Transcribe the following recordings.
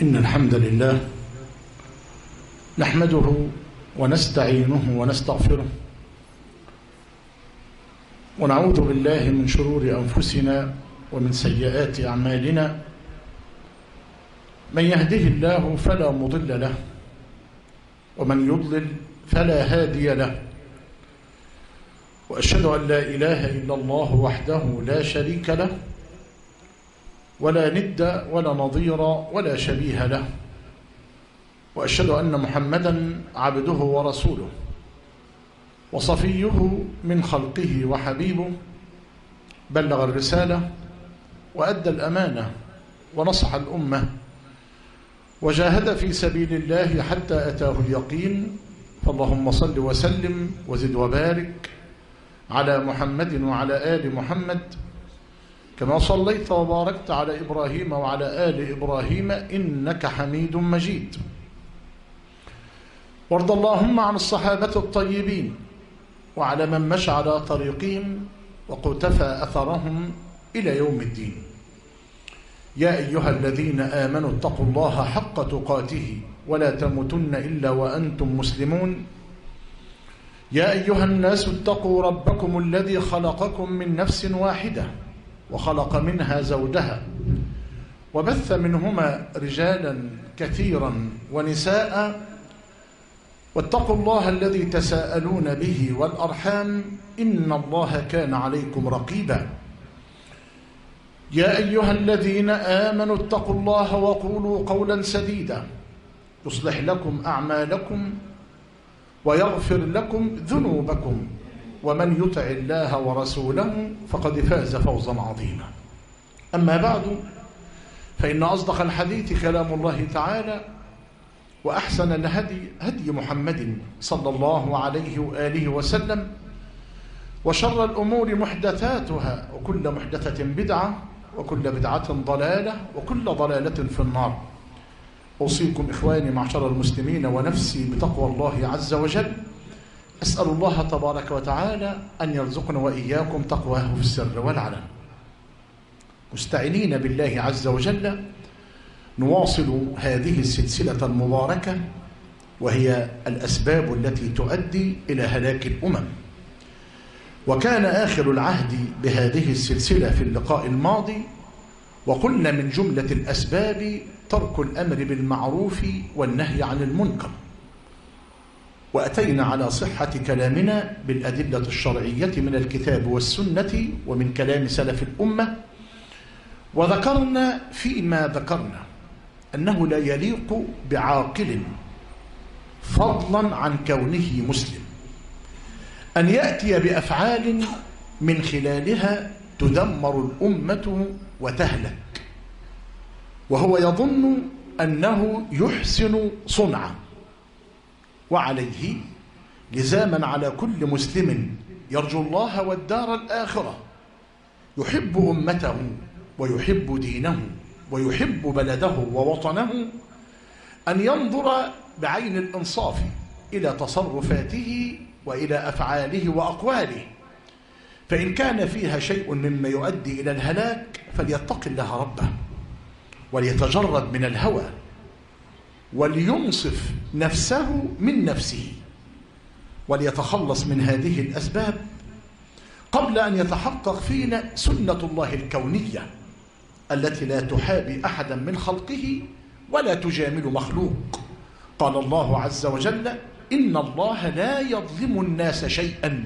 إن الحمد لله نحمده ونستعينه ونستغفره ونعوذ بالله من شرور أنفسنا ومن سيئات أعمالنا. من يهده الله فلا مضل له ومن يضلل فلا هادي له، وأشهد أن لا إله إلا الله وحده لا شريك له ولا ند ولا نظير ولا شبيه له، وأشهد أن محمدا عبده ورسوله وصفيه من خلقه وحبيبه، بلغ الرسالة وأدى الأمانة ونصح الأمة وجاهد في سبيل الله حتى أتاه اليقين. فاللهم صل وسلم وزد وبارك على محمد وعلى آل محمد كما صليت وباركت على إبراهيم وعلى آل إبراهيم إنك حميد مجيد. وارض اللهم عن الصحابة الطيبين وعلى من مشى على طريقهم وقتفى أثرهم إلى يوم الدين. يا أيها الذين آمنوا اتقوا الله حق تقاته ولا تموتن إلا وأنتم مسلمون. يا أيها الناس اتقوا ربكم الذي خلقكم من نفس واحدة وخلق منها زوجها وبث منهما رجالا كثيرا ونساء، واتقوا الله الذي تساءلون به والأرحام إن الله كان عليكم رقيبا. يا أيها الذين آمنوا اتقوا الله وقولوا قولا سديدا يصلح لكم أعمالكم ويغفر لكم ذنوبكم، ومن يطع الله ورسوله فقد فاز فوزا عظيما. أما بعد، فإن أصدق الحديث كلام الله تعالى، وأحسن الهدي هدي محمد صلى الله عليه وآله وسلم، وشر الأمور محدثاتها وكل محدثة بدعة وكل بدعة ضلالة وكل ضلالة في النار. أوصيكم إخواني معشر المسلمين ونفسي بتقوى الله عز وجل. أسأل الله تبارك وتعالى أن يرزقنا وإياكم تقواه في السر والعلن. مستعينين بالله عز وجل نواصل هذه السلسلة المباركة، وهي الأسباب التي تؤدي إلى هلاك الأمم. وكان آخر العهد بهذه السلسلة في اللقاء الماضي، وقلنا من جملة الأسباب ترك الأمر بالمعروف والنهي عن المنكر، وأتينا على صحة كلامنا بالأدلة الشرعية من الكتاب والسنة ومن كلام سلف الأمة. وذكرنا فيما ذكرنا أنه لا يليق بعاقل فضلا عن كونه مسلم أن يأتي بأفعال من خلالها تدمر الأمة وتهلك، وهو يظن أنه يحسن صنعا. وعليه لزاما على كل مسلم يرجو الله والدار الآخرة، يحب أمته ويحب دينه ويحب بلده ووطنه، أن ينظر بعين الإنصاف إلى تصرفاته وإلى أفعاله وأقواله، فإن كان فيها شيء مما يؤدي إلى الهلاك فليتق الله ربه وليتجرد من الهوى ولينصف نفسه من نفسه وليتخلص من هذه الأسباب قبل أن يتحقق فينا سنة الله الكونية التي لا تحابي أحدا من خلقه ولا تجامل مخلوق. قال الله عز وجل: إن الله لا يظلم الناس شيئا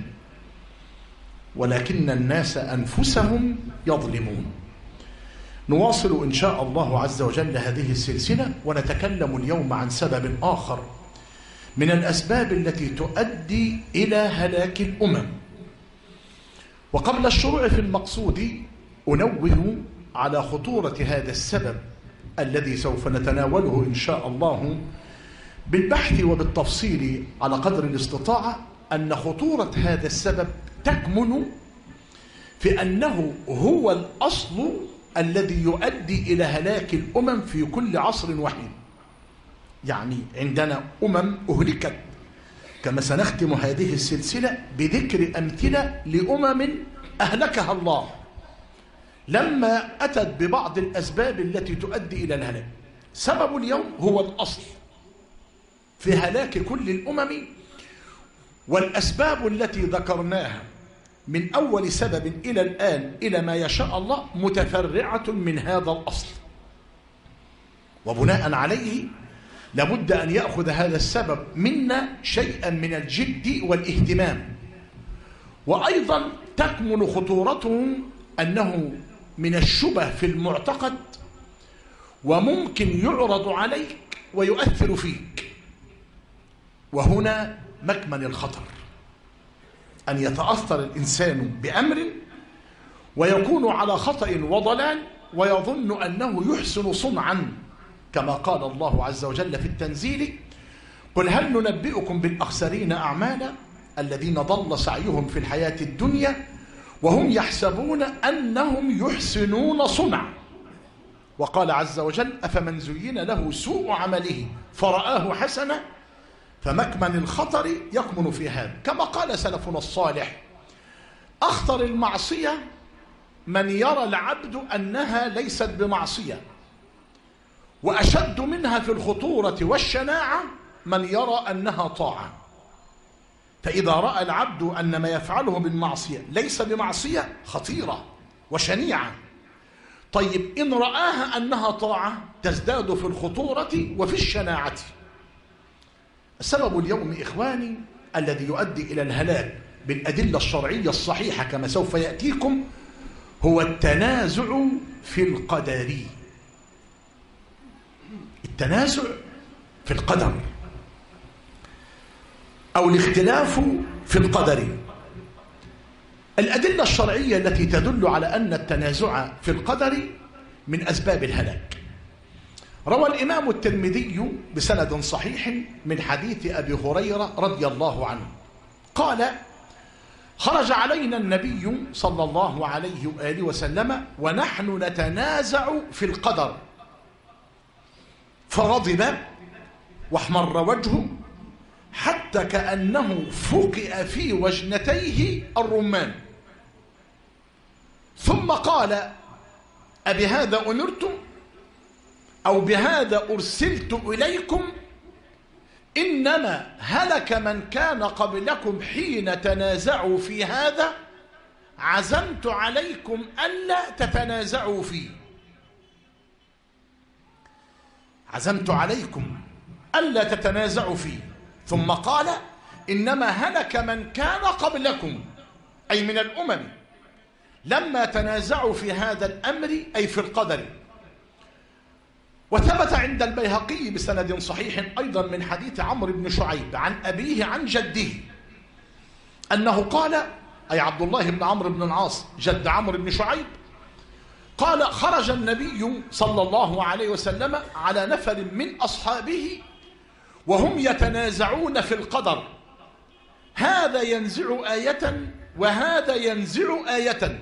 ولكن الناس أنفسهم يظلمون. نواصل إن شاء الله عز وجل هذه السلسلة، ونتكلم اليوم عن سبب آخر من الأسباب التي تؤدي إلى هلاك الأمم. وقبل الشروع في المقصود أنوه على خطورة هذا السبب الذي سوف نتناوله إن شاء الله بالبحث وبالتفصيل على قدر الاستطاعة. أن خطورة هذا السبب تكمن في أنه هو الأصل الذي يؤدي إلى هلاك الأمم في كل عصر وحين. يعني عندنا أمم أهلكت، كما سنختم هذه السلسلة بذكر أمثلة لأمم أهلكها الله لما أتت ببعض الأسباب التي تؤدي إلى الهلاك. سبب اليوم هو الأصل في هلاك كل الأمم، والأسباب التي ذكرناها من أول سبب إلى الآن إلى ما يشاء الله متفرعة من هذا الأصل، وبناء عليه لابد أن يأخذ هذا السبب منا شيئا من الجد والاهتمام. وأيضا تكمن خطورته أنه من الشبه في المعتقد، وممكن يعرض عليك ويؤثر فيك، وهنا مكمن الخطر، أن يتأثر الإنسان بأمر ويكون على خطأ وضلال ويظن أنه يحسن صنعا، كما قال الله عز وجل في التنزيل: قل هل ننبئكم بالأخسرين أعمالا الذين ضل سعيهم في الحياة الدنيا وهم يحسبون أنهم يحسنون صنعا. وقال عز وجل: أفمن زين له سوء عمله فرآه حسنا. فمكمن الخطر يكمن في هذا، كما قال سلفنا الصالح: أخطر المعصية من يرى العبد أنها ليست بمعصية، وأشد منها في الخطورة والشناعة من يرى أنها طاعة. فإذا رأى العبد أن ما يفعله بالمعصية ليس بمعصية خطيرة وشنيعة، طيب إن رآها أنها طاعة تزداد في الخطورة وفي الشناعة. السبب اليوم إخواني الذي يؤدي إلى الهلاك بالأدلة الشرعية الصحيحة كما سوف يأتيكم هو التنازع في القدر. التنازع في القدر أو الاختلاف في القدر. الأدلة الشرعية التي تدل على أن التنازع في القدر من أسباب الهلاك. روى الإمام الترمذي بسند صحيح من حديث أبي هريرة رضي الله عنه قال: خرج علينا النبي صلى الله عليه وآله وسلم ونحن نتنازع في القدر، فغضب واحمر وجهه حتى كأنه فقئ في وجنتيه الرمان، ثم قال: أبهذا أمرتم أو بهذا أرسلت إليكم؟ إنما هلك من كان قبلكم حين تنازعوا في هذا، عزمت عليكم ألا تتنازعوا فيه. عزمت عليكم ألا تتنازعوا فيه. ثم قال: إنما هلك من كان قبلكم، أي من الأمم، لما تنازعوا في هذا الأمر، أي في القدر. وثبت عند البيهقي بسند صحيح أيضا من حديث عمرو بن شعيب عن أبيه عن جده أنه قال، أي عبد الله بن عمرو بن العاص جد عمرو بن شعيب، قال: خرج النبي صلى الله عليه وسلم على نفر من أصحابه وهم يتنازعون في القدر، هذا ينزع آية وهذا ينزع آية.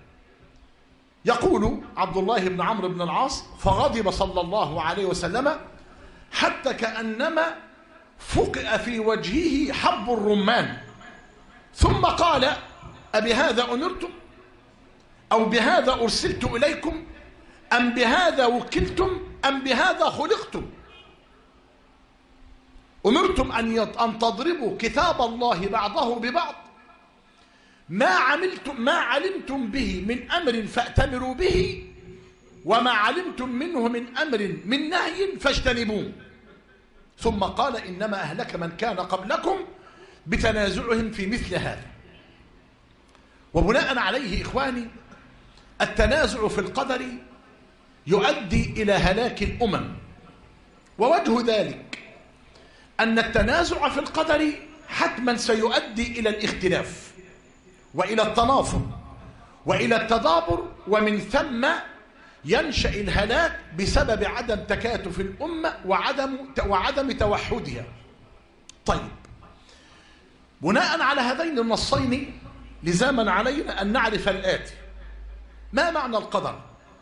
يقول عبد الله بن عمرو بن العاص: فغضب صلى الله عليه وسلم حتى كأنما فقئ في وجهه حب الرمان، ثم قال: أبهذا أمرتم أو بهذا أرسلت إليكم أم بهذا وكلتم أم بهذا خلقتم؟ أمرتم أن تضربوا كتاب الله بعضه ببعض، ما علمتم به من أمر فأتمروا به، وما علمتم منه من أمر من نهي فاجتنبوه. ثم قال: إنما أهلك من كان قبلكم بتنازعهم في مثل هذا. وبناء عليه إخواني، التنازع في القدر يؤدي إلى هلاك الأمم، ووجه ذلك أن التنازع في القدر حتما سيؤدي إلى الاختلاف وإلى التنافر وإلى التدابر، ومن ثم ينشأ الهلاك بسبب عدم تكاتف الأمة وعدم توحدها. طيب، بناء على هذين النصين لزاما علينا أن نعرف الآتي: ما معنى القدر؟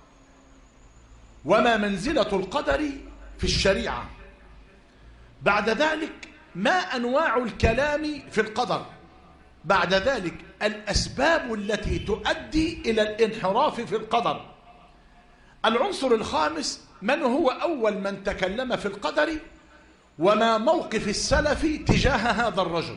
وما منزلة القدر في الشريعة؟ بعد ذلك ما أنواع الكلام في القدر؟ بعد ذلك الأسباب التي تؤدي إلى الانحراف في القدر. العنصر الخامس من هو أول من تكلم في القدر وما موقف السلف تجاه هذا الرجل.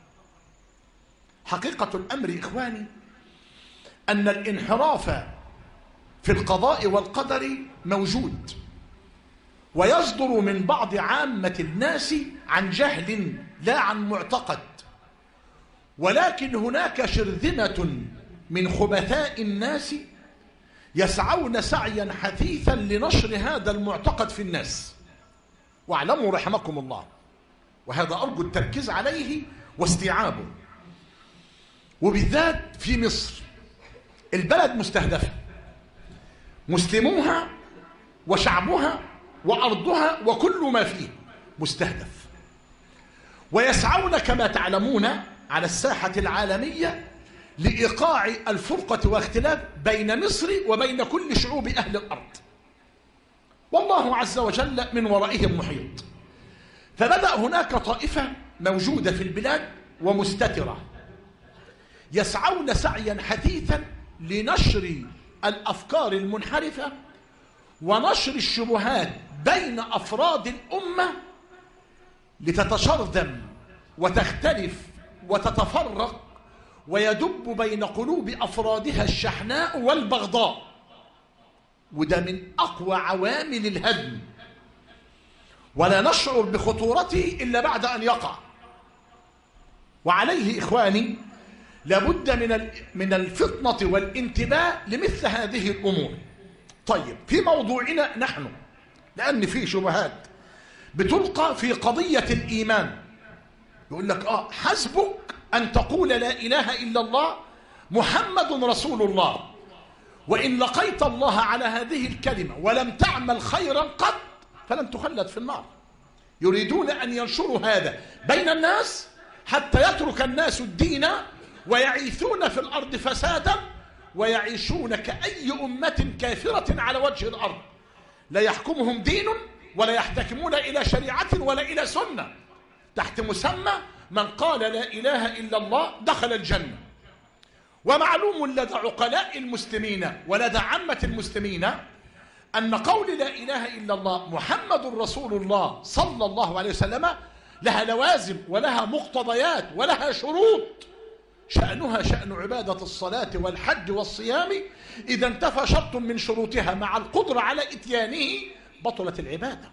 حقيقة الأمر إخواني أن الانحراف في القضاء والقدر موجود، ويصدر من بعض عامة الناس عن جهل لا عن معتقد، ولكن هناك شرذمة من خبثاء الناس يسعون سعيا حثيثا لنشر هذا المعتقد في الناس. واعلموا رحمكم الله، وهذا أرجو التركيز عليه واستيعابه، وبالذات في مصر البلد مستهدفة، مسلموها وشعبها وأرضها وكل ما فيه مستهدف، ويسعون كما تعلمون على الساحة العالمية لإيقاع الفرقة واختلاف بين مصر وبين كل شعوب أهل الأرض، والله عز وجل من ورائهم محيط. فبدأ هناك طائفة موجودة في البلاد ومستترة يسعون سعيا حثيثا لنشر الأفكار المنحرفة ونشر الشبهات بين أفراد الأمة لتتشرذم وتختلف وتتفرق ويدب بين قلوب أفرادها الشحناء والبغضاء، وده من أقوى عوامل الهدم، ولا نشعر بخطورته إلا بعد أن يقع. وعليه إخواني لابد من الفطنة والانتباه لمثل هذه الأمور. طيب، في موضوعنا نحن، لأن في شبهات بتلقى في قضية الإيمان، يقول لك حسبك أن تقول لا إله إلا الله محمد رسول الله، وإن لقيت الله على هذه الكلمة ولم تعمل خيرا قط فلن تخلد في النار. يريدون أن ينشروا هذا بين الناس حتى يترك الناس الدين ويعيثون في الأرض فسادا ويعيشون كأي أمة كافرة على وجه الأرض، لا يحكمهم دين ولا يحتكمون إلى شريعة ولا إلى سنة، تحت مسمى من قال لا إله إلا الله دخل الجنة. ومعلوم لدى عقلاء المسلمين ولدى عامة المسلمين أن قول لا إله إلا الله محمد رسول الله صلى الله عليه وسلم لها لوازم ولها مقتضيات ولها شروط، شأنها شأن عبادة الصلاة والحج والصيام، إذا انتفى شرط من شروطها مع القدرة على إتيانه بطلت العبادة.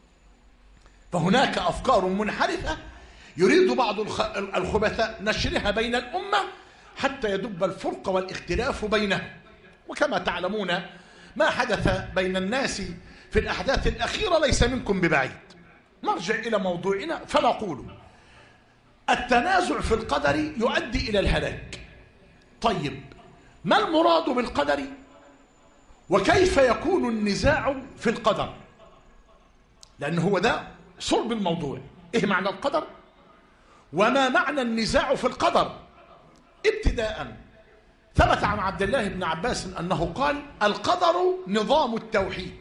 فهناك أفكار منحرفة يريد بعض الخبثاء نشرها بين الأمة حتى يدب الفرق والاختلاف بينها. وكما تعلمون ما حدث بين الناس في الأحداث الأخيرة ليس منكم ببعيد. نرجع إلى موضوعنا فنقول التنازع في القدر يؤدي إلى الهلاك. طيب، ما المراد بالقدر وكيف يكون النزاع في القدر؟ لأن هو ده صلب الموضوع. إيه معنى القدر وما معنى النزاع في القدر؟ ابتداء ثبت عن عبد الله بن عباس أنه قال القدر نظام التوحيد،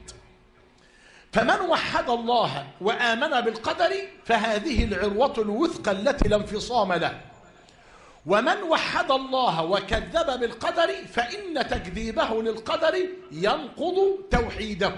فمن وحد الله وآمن بالقدر فهذه العروة الوثقى التي لا انفصام له، ومن وحد الله وكذب بالقدر فإن تكذيبه للقدر ينقض توحيده.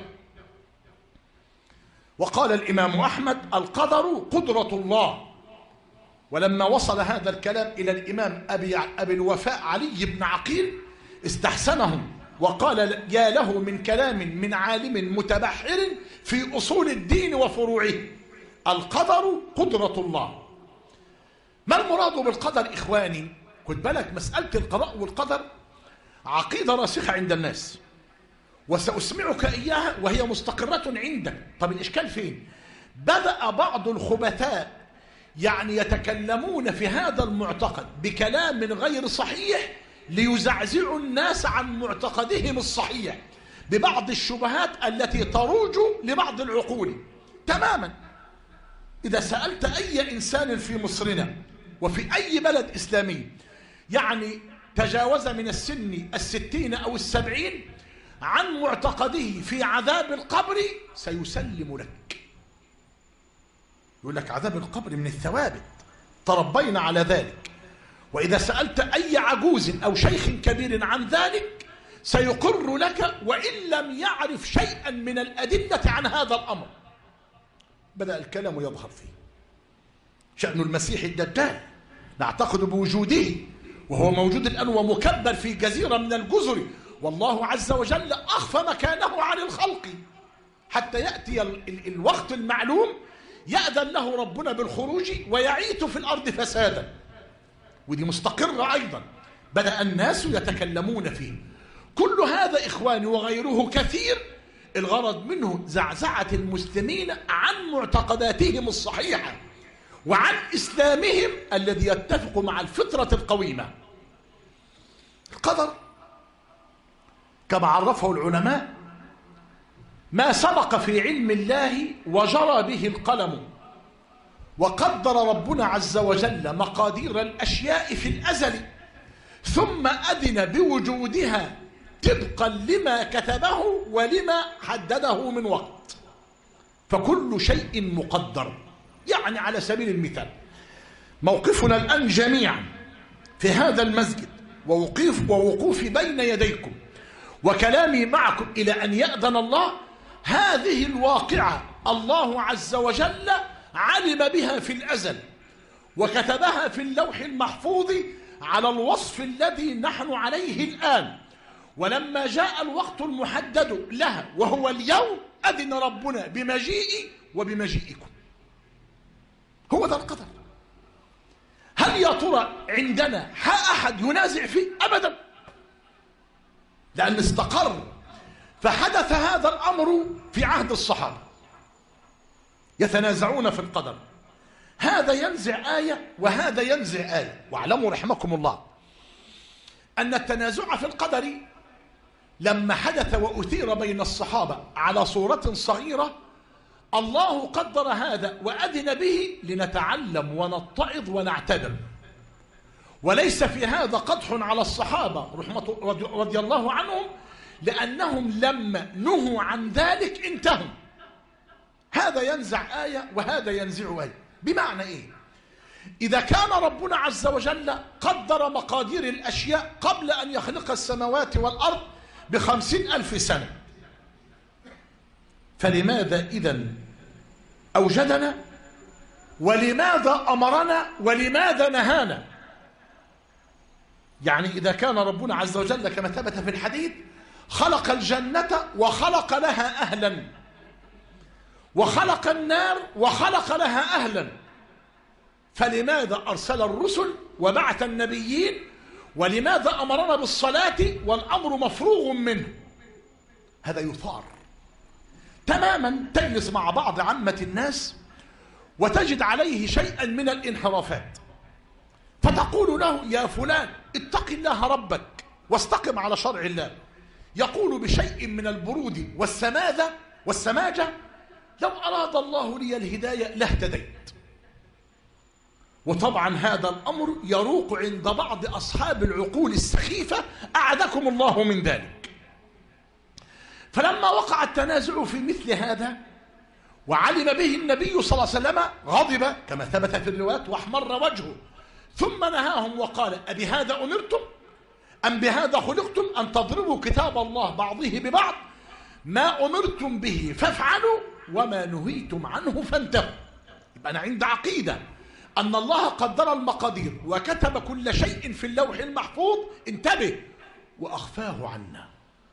وقال الإمام أحمد القدر قدرة الله. ولما وصل هذا الكلام إلى الإمام أبي الوفاء علي بن عقيل استحسنهم وقال يا له من كلام من عالم متبحر في أصول الدين وفروعه، القدر قدرة الله. ما المراد بالقدر إخواني؟ خد بالك، مسألة القضاء والقدر عقيدة راسخة عند الناس وسأسمعك إياها وهي مستقرة عندك. طب الإشكال فين؟ بدأ بعض الخبثاء يتكلمون في هذا المعتقد بكلام غير صحيح ليزعزعوا الناس عن معتقدهم الصحيح ببعض الشبهات التي تروج لبعض العقول تماما. إذا سألت أي إنسان في مصرنا وفي أي بلد إسلامي تجاوز من السن 60 أو 70 عن معتقده في عذاب القبر سيسلم لك، يقول لك عذاب القبر من الثوابت، تربينا على ذلك. وإذا سألت أي عجوز أو شيخ كبير عن ذلك سيقر لك وإن لم يعرف شيئا من الأدلة عن هذا الأمر. بدأ الكلام يظهر فيه. شأن المسيح الدجال نعتقد بوجوده، وهو موجود الآن ومكبر في جزيرة من الجزر، والله عز وجل أخفى مكانه عن الخلق حتى يأتي الوقت المعلوم يأذن له ربنا بالخروج ويعيث في الأرض فسادا. ودي مستقرة أيضا، بدأ الناس يتكلمون فيه. كل هذا إخواني وغيره كثير، الغرض منه زعزعة المسلمين عن معتقداتهم الصحيحة وعن إسلامهم الذي يتفق مع الفطرة القويمة. القدر كما عرفه العلماء ما سبق في علم الله وجرى به القلم، وقدر ربنا عز وجل مقادير الأشياء في الأزل، ثم أذن بوجودها طبقا لما كتبه ولما حدده من وقت. فكل شيء مقدر. يعني على سبيل المثال موقفنا الآن جميعا في هذا المسجد ووقوفي بين يديكم وكلامي معكم إلى أن يأذن الله، هذه الواقعة الله عز وجل علم بها في الأزل وكتبها في اللوح المحفوظ على الوصف الذي نحن عليه الآن. ولما جاء الوقت المحدد لها وهو اليوم أذن ربنا بمجيئي وبمجيئكم. هو ذا القدر. هل يا ترى عندنا أحد ينازع فيه؟ أبدا، لأن استقر. فحدث هذا الأمر في عهد الصحابة يتنازعون في القدر، هذا ينزع آية وهذا ينزع آية. واعلموا رحمكم الله أن التنازع في القدر لما حدث وأثير بين الصحابة على صورة صغيرة، الله قدر هذا وأذن به لنتعلم ونتعظ ونعتبر، وليس في هذا قدح على الصحابة رضي الله عنهم، لأنهم لما نهوا عن ذلك انتهوا. هذا ينزع آية وهذا ينزع آية. بمعنى إيه؟ إذا كان ربنا عز وجل قدر مقادير الأشياء قبل أن يخلق السماوات والأرض ب50,000 سنة، فلماذا إذن أوجدنا؟ ولماذا أمرنا؟ ولماذا نهانا؟ يعني إذا كان ربنا عز وجل كما ثبت في الحديث خلق الجنة وخلق لها أهلا، وخلق النار وخلق لها أهلا، فلماذا أرسل الرسل وبعث النبيين؟ ولماذا أمرنا بالصلاة والأمر مفروغ منه؟ هذا يثار تماما. تجلس مع بعض عامة الناس وتجد عليه شيئا من الانحرافات، فتقول له يا فلان اتق الله ربك واستقم على شرع الله، يقول بشيء من البرود والسماجة لو أراد الله لي الهداية لاهتديت. وطبعا هذا الأمر يروق عند بعض أصحاب العقول السخيفة أعاذكم الله من ذلك. فلما وقع التنازع في مثل هذا وعلم به النبي صلى الله عليه وسلم غضب كما ثبت في الروايات واحمر وجهه، ثم نهاهم وقال أبهذا أمرتم أم بهذا خلقتم أن تضربوا كتاب الله بعضه ببعض؟ ما أمرتم به فافعلوا وما نهيتم عنه فانتهوا. يبقى أنا عند عقيدة أن الله قدر المقادير وكتب كل شيء في اللوح المحفوظ، انتبه، وأخفاه عنا،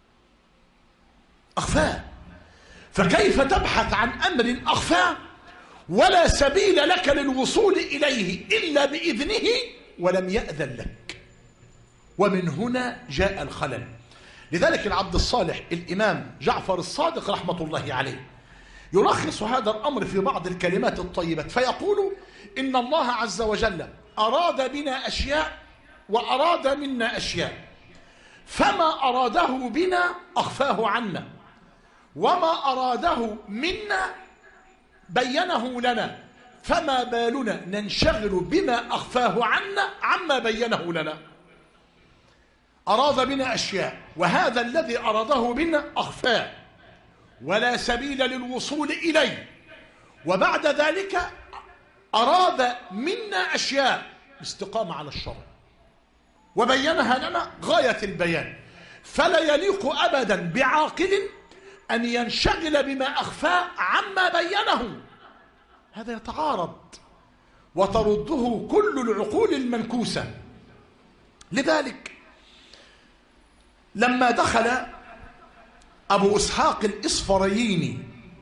أخفاه. فكيف تبحث عن أمر أخفاه ولا سبيل لك للوصول إليه إلا بإذنه ولم يأذن لك؟ ومن هنا جاء الخلل. لذلك العبد الصالح الإمام جعفر الصادق رحمة الله عليه يلخص هذا الأمر في بعض الكلمات الطيبة فيقول إن الله عز وجل أراد بنا أشياء وأراد منا أشياء، فما أراده بنا أخفاه عنا، وما أراده منا بينه لنا، فما بالنا ننشغل بما أخفاه عنا عما بينه لنا. أراد بنا أشياء وهذا الذي أراده بنا أخفاه ولا سبيل للوصول إليه، وبعد ذلك أراد منا أشياء الاستقامة على الشرع وبينها لنا غاية البيان. فلا يليق أبدا بعاقل أن ينشغل بما أخفاه عما بينه. هذا يتعارض وترده كل العقول المنكوسة. لذلك لما دخل أبو إسحاق الإصفرايني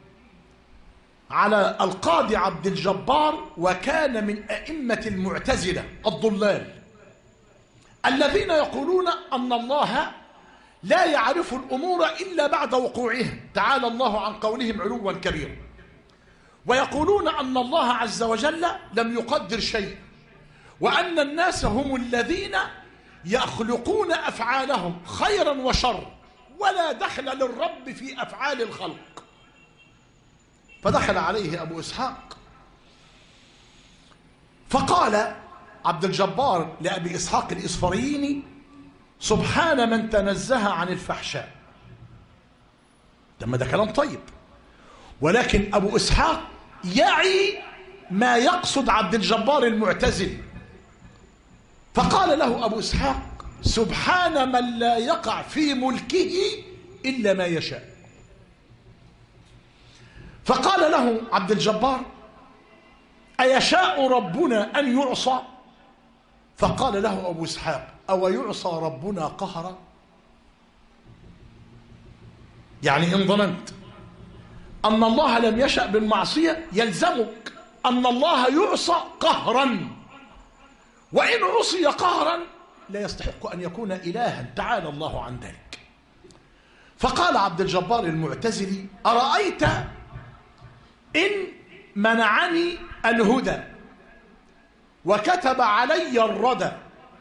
على القاضي عبد الجبار، وكان من أئمة المعتزلة الضلال الذين يقولون أن الله لا يعرف الأمور إلا بعد وقوعها، تعالى الله عن قولهم علوا كبيرا، ويقولون أن الله عز وجل لم يقدر شيء، وأن الناس هم الذين يخلقون أفعالهم خيرا وشر، ولا دخل للرب في أفعال الخلق. فدخل عليه أبو إسحاق فقال عبد الجبار لأبي إسحاق الإصفرايني: سبحان من تنزه عن الفحشاء. ده كلام طيب، ولكن أبو إسحاق يعي ما يقصد عبد الجبار المعتزل، فقال له أبو إسحاق: سبحان من لا يقع في ملكه إلا ما يشاء. فقال له عبد الجبار: أيشاء ربنا أن يعصى؟ فقال له أبو إسحاق: أو يعصى ربنا قهرا؟ يعني إن ظننت أن الله لم يشأ بالمعصية يلزمك أن الله يعصى قهرا، وإن عصي قهرا لا يستحق أن يكون إلها، تعالى الله عن ذلك. فقال عبد الجبار المعتزلي: أرأيت إن منعني الهدى وكتب علي الردى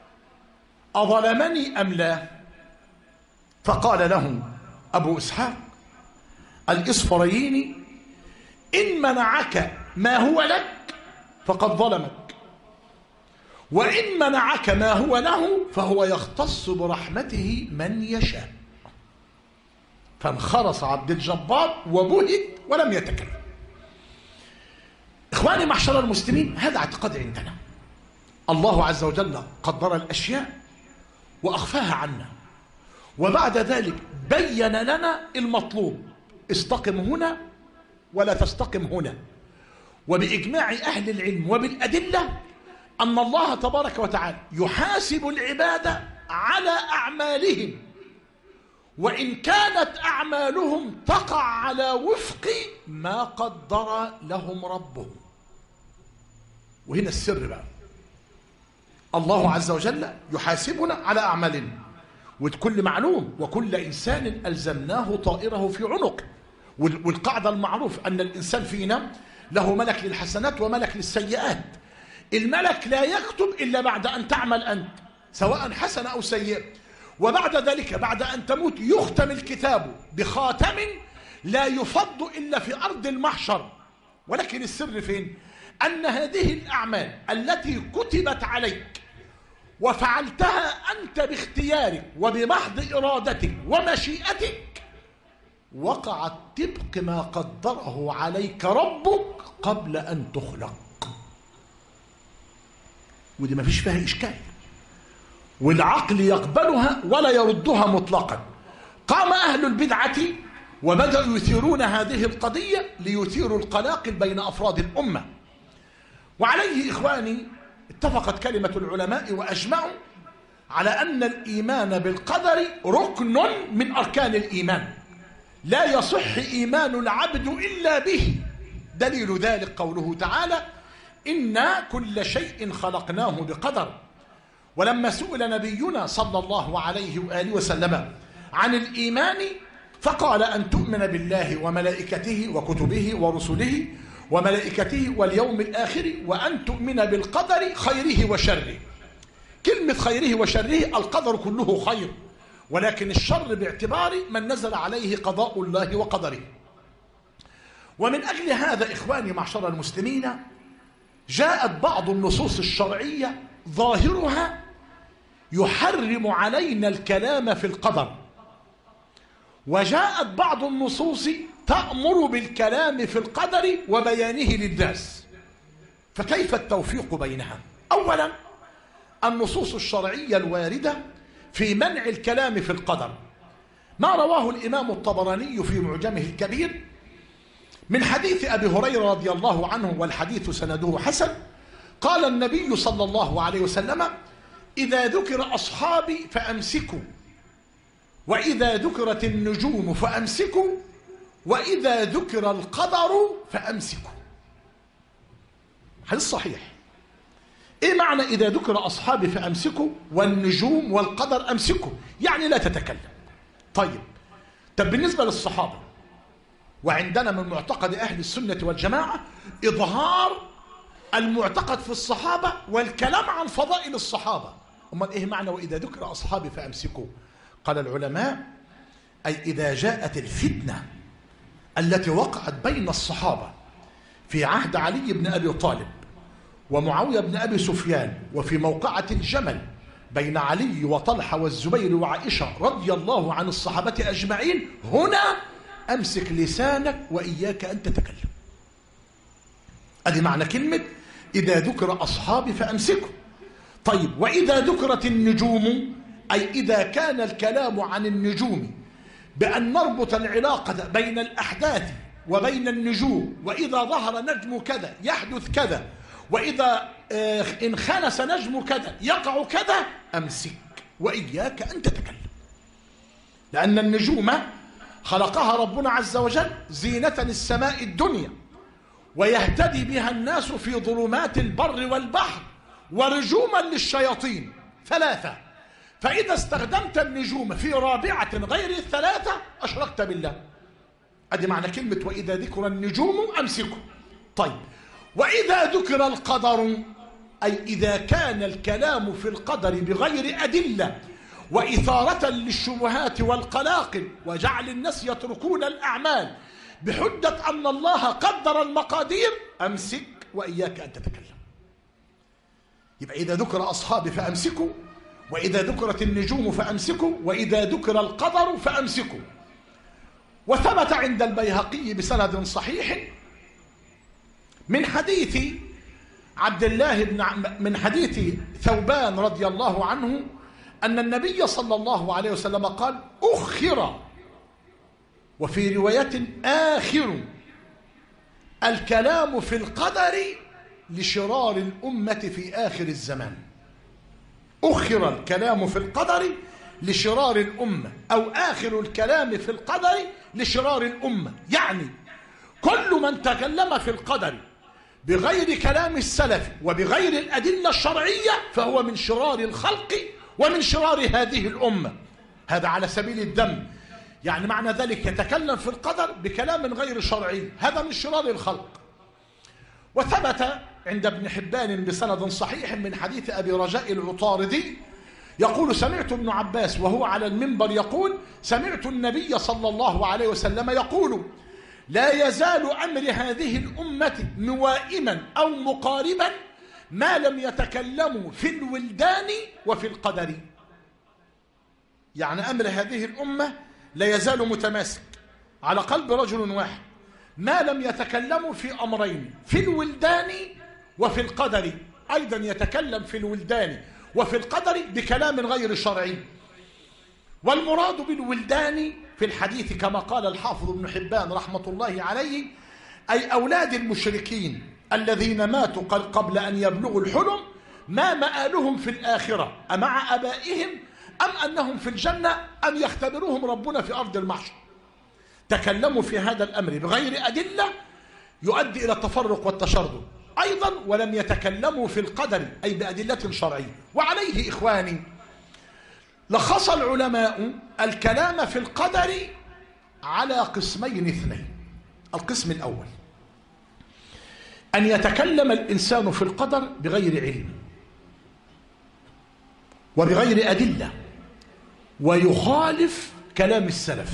أظلمني أم لا؟ فقال له أبو إسحاق الإصفرايني: إن منعك ما هو لك فقد ظلمك، وإن منعك ما هو له فهو يختص برحمته من يشاء. فانخرس عبد الجبار وبهت ولم يتكلم. إخواني معشر المسلمين، هذا اعتقاد عندنا. الله عز وجل قدر الأشياء وأخفاها عنا، وبعد ذلك بين لنا المطلوب: استقم هنا ولا تستقم هنا. وبإجماع أهل العلم وبالأدلة أن الله تبارك وتعالى يحاسب العباد على أعمالهم، وإن كانت أعمالهم تقع على وفق ما قدر لهم ربهم. وهنا السر بقى، الله عز وجل يحاسبنا على أعمالنا، وكل معلوم وكل إنسان ألزمناه طائره في عنقه. والقاعدة المعروف أن الإنسان فينا له ملك للحسنات وملك للسيئات. الملك لا يكتب إلا بعد أن تعمل أنت، سواء حسنة أو سيئة، وبعد ذلك بعد أن تموت يختم الكتاب بخاتم لا يفض إلا في أرض المحشر. ولكن السر فين؟ أن هذه الأعمال التي كتبت عليك وفعلتها أنت باختيارك وبمحض إرادتك ومشيئتك وقعت طبق ما قدره عليك ربك قبل أن تخلق. ودي ما فيش فيها إشكال، والعقل يقبلها ولا يردها مطلقا. قام أهل البدعة وبدأوا يثيرون هذه القضية ليثيروا القلاقل بين أفراد الأمة. وعليه إخواني اتفقت كلمة العلماء وأجمعوا على أن الإيمان بالقدر ركن من أركان الإيمان، لا يصح إيمان العبد إلا به. دليل ذلك قوله تعالى: إنا كل شيء خلقناه بقدر. ولما سئل نبينا صلى الله عليه وآله وسلم عن الإيمان فقال: أن تؤمن بالله وملائكته وكتبه ورسله وملائكته واليوم الآخر، وأن تؤمن بالقدر خيره وشره. كلمة خيره وشره القدر كله خير، ولكن الشر باعتبار من نزل عليه قضاء الله وقدره. ومن أجل هذا إخواني معشر المسلمين جاءت بعض النصوص الشرعية ظاهرها يحرم علينا الكلام في القدر، وجاءت بعض النصوص تأمر بالكلام في القدر وبيانه للناس. فكيف التوفيق بينها؟ أولا، النصوص الشرعية الواردة في منع الكلام في القدر ما رواه الإمام الطبراني في معجمه الكبير من حديث أبي هريرة رضي الله عنه، والحديث سنده حسن. قال النبي صلى الله عليه وسلم: إذا ذكر أصحابي فأمسكوا، وإذا ذكرت النجوم فأمسكوا، وإذا ذكر القدر فأمسكوا. حديث صحيح. إيه معنى إذا ذكر أصحابي فأمسكوا والنجوم والقدر أمسكوا؟ يعني لا تتكلم. طيب بالنسبة للصحابة، وعندنا من معتقد أهل السنة والجماعة إظهار المعتقد في الصحابة والكلام عن فضائل الصحابة. أمال إيه معنى وإذا ذكر أصحابي فأمسكوا؟ قال العلماء: أي إذا جاءت الفتنة التي وقعت بين الصحابة في عهد علي بن أبي طالب ومعاوية بن أبي سفيان، وفي موقعة الجمل بين علي وطلحة والزبير وعائشة رضي الله عن الصحابة أجمعين، هنا أمسك لسانك وإياك أن تتكلم. أدي معنى كلمة إذا ذكر أصحابي فأمسكوا. طيب وإذا ذكرت النجوم، أي إذا كان الكلام عن النجوم بأن نربط العلاقة بين الأحداث وبين النجوم، وإذا ظهر نجم كذا يحدث كذا، وإذا انخنس نجم كذا يقع كذا، أمسك وإياك أن تتكلم. لأن النجوم خلقها ربنا عز وجل زينة السماء الدنيا، ويهتدي بها الناس في ظلمات البر والبحر، ورجوما للشياطين ثلاثة. فإذا استخدمت النجوم في رابعة غير الثلاثة أشركت بالله. أدي معنى كلمة وإذا ذكر النجوم أمسكوا. طيب وإذا ذكر القدر، أي إذا كان الكلام في القدر بغير أدلة وإثارة للشبهات والقلاقل وجعل الناس يتركون الأعمال بحجة أن الله قدر المقادير، أمسك وإياك أن تتكلم. يبقى إذا ذكر أصحابي فأمسكوا، وإذا ذكرت النجوم فأمسكوا، وإذا ذكر القدر فأمسكوا. وثبت عند البيهقي بسند صحيح من حديث عبد الله من حديث ثوبان رضي الله عنه أن النبي صلى الله عليه وسلم قال: أخر، وفي رواية آخر، الكلام في القدر لشرار الأمة في آخر الزمان. أخر الكلام في القدر لشرار الأمة، أو آخر الكلام في القدر لشرار الأمة. يعني كل من تكلم في القدر بغير كلام السلف وبغير الأدلة الشرعية فهو من شرار الخلق ومن شرار هذه الأمة. هذا على سبيل الذم، يعني معنى ذلك يتكلم في القدر بكلام غير شرعي، هذا من شرار الخلق. وثبت عند ابن حبان بسند صحيح من حديث أبي رجاء العطاردي يقول: سمعت ابن عباس وهو على المنبر يقول: سمعت النبي صلى الله عليه وسلم يقول: لا يزال أمر هذه الأمة موائما أو مقاربا ما لم يتكلموا في الولدان وفي القدر. يعني أمر هذه الأمة لا يزال متماسك على قلب رجل واحد ما لم يتكلموا في أمرين، في الولدان وفي القدر. أيضا يتكلم في الولدان وفي القدر بكلام غير شرعي. والمراد بالولدان في الحديث كما قال الحافظ ابن حبان رحمة الله عليه أي أولاد المشركين الذين ماتوا قبل أن يبلغوا الحلم، ما مآلهم في الآخرة، أمع أبائهم أم أنهم في الجنة أم يختبرهم ربنا في أرض المحشر. تكلموا في هذا الأمر بغير أدلة يؤدي إلى التفرق والتشرذم. أيضا ولم يتكلموا في القدر أي بأدلة شرعية. وعليه إخواني لخص العلماء الكلام في القدر على قسمين اثنين. القسم الأول أن يتكلم الإنسان في القدر بغير علم وبغير أدلة ويخالف كلام السلف.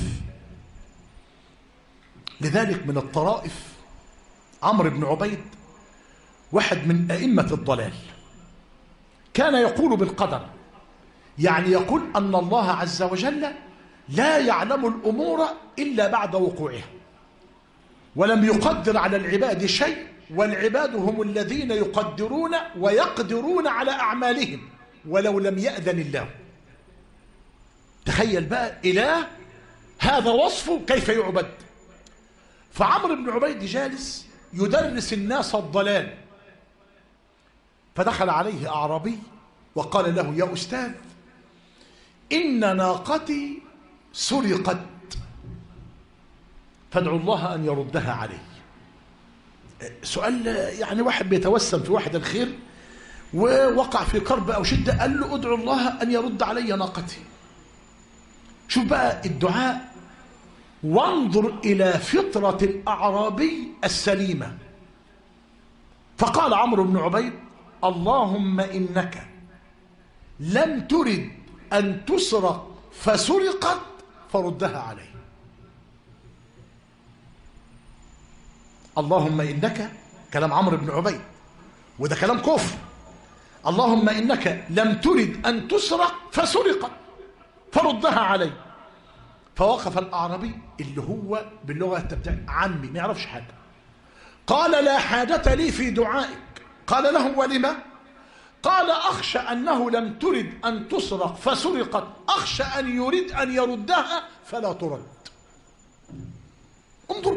لذلك من الطرائف عمرو بن عبيد واحد من أئمة الضلال كان يقول بالقدر، يعني يقول أن الله عز وجل لا يعلم الأمور إلا بعد وقوعها، ولم يقدر على العباد شيء، والعباد هم الذين يقدرون ويقدرون على أعمالهم ولو لم يأذن الله. تخيل بقى إله هذا وصفه كيف يعبد. فعمرو بن عبيد جالس يدرس الناس الضلال، فدخل عليه أعرابي وقال له: يا أستاذ، إن ناقتي سرقت، فادعوا الله أن يردها علي. سؤال يعني واحد بيتوسم في واحد الخير ووقع في كرب أو شدة، قال له: ادعوا الله أن يرد علي ناقتي. شوف بقى الدعاء، وانظر إلى فطرة الأعرابي السليمة. فقال عمرو بن عبيد: اللهم إنك لم ترد أن تسرق فسرقت فردها علي. اللهم إنك، كلام عمرو بن عبيد، وده كلام كفر. اللهم إنك لم ترد أن تسرق فسرقت فردها علي. فوقف الأعرابي اللي هو باللغة بتاع عمي ما يعرفش حاجة، قال: لا حاجة لي في دعائك. قال له: ولما؟ قال: أخشى أنه لم ترد أن تسرق فسرقت، أخشى أن يريد أن يردها فلا ترد. انظروا،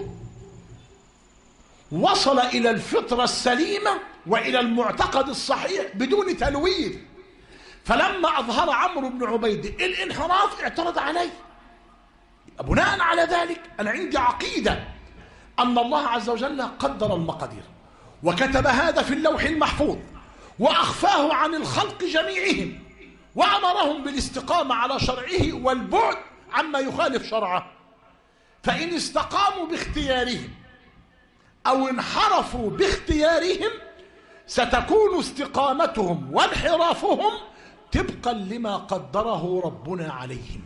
وصل إلى الفطرة السليمة وإلى المعتقد الصحيح بدون تلويث. فلما أظهر عمرو بن عبيد الانحراف اعترض عليه. بناء على ذلك أنا عندي عقيدة أن الله عز وجل قدر المقادير وكتب هذا في اللوح المحفوظ وأخفاه عن الخلق جميعهم، وأمرهم بالاستقامة على شرعه والبعد عما يخالف شرعه. فإن استقاموا باختيارهم أو انحرفوا باختيارهم ستكون استقامتهم وانحرافهم طبقا لما قدره ربنا عليهم.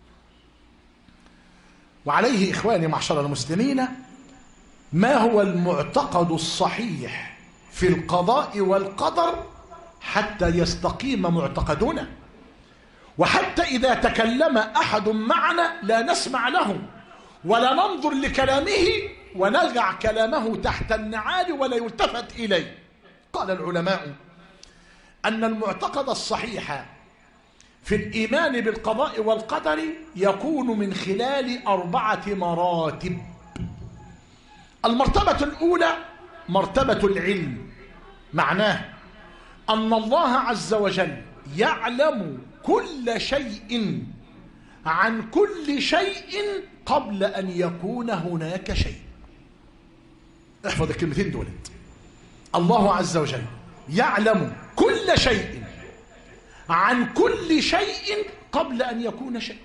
وعليه إخواني معشر المسلمين ما هو المعتقد الصحيح في القضاء والقدر حتى يستقيم معتقدنا، وحتى إذا تكلم أحد معنا لا نسمع له ولا ننظر لكلامه ونرجع كلامه تحت النعال ولا يلتفت إليه. قال العلماء أن المعتقد الصحيح في الإيمان بالقضاء والقدر يكون من خلال 4 مراتب. المرتبة الأولى مرتبة العلم، معناه أن الله عز وجل يعلم كل شيء عن كل شيء قبل أن يكون هناك شيء. احفظ الكلمتين دولت. الله عز وجل يعلم كل شيء عن كل شيء قبل أن يكون شيء.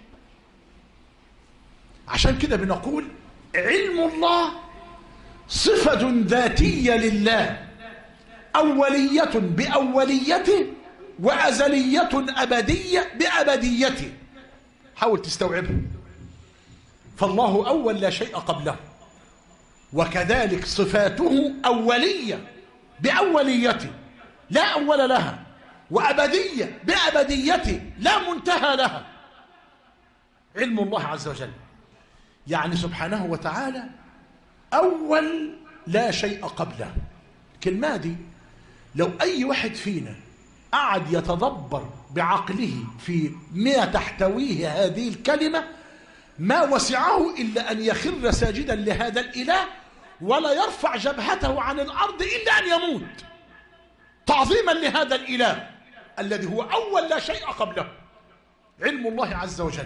عشان كده بنقول علم الله صفة ذاتية لله، أولية بأوليته وأزلية أبدية بأبديته. حاول تستوعبها. فالله أول لا شيء قبله، وكذلك صفاته أولية بأوليته لا أول لها، وأبدية بأبديته لا منتهى لها. علم الله عز وجل يعني سبحانه وتعالى أول لا شيء قبله. الكلمة دي لو أي واحد فينا قعد يتدبر بعقله في ما تحتويه هذه الكلمة ما وسعه إلا أن يخر ساجدا لهذا الإله ولا يرفع جبهته عن الأرض إلا أن يموت تعظيما لهذا الإله الذي هو أول لا شيء قبله. علم الله عز وجل.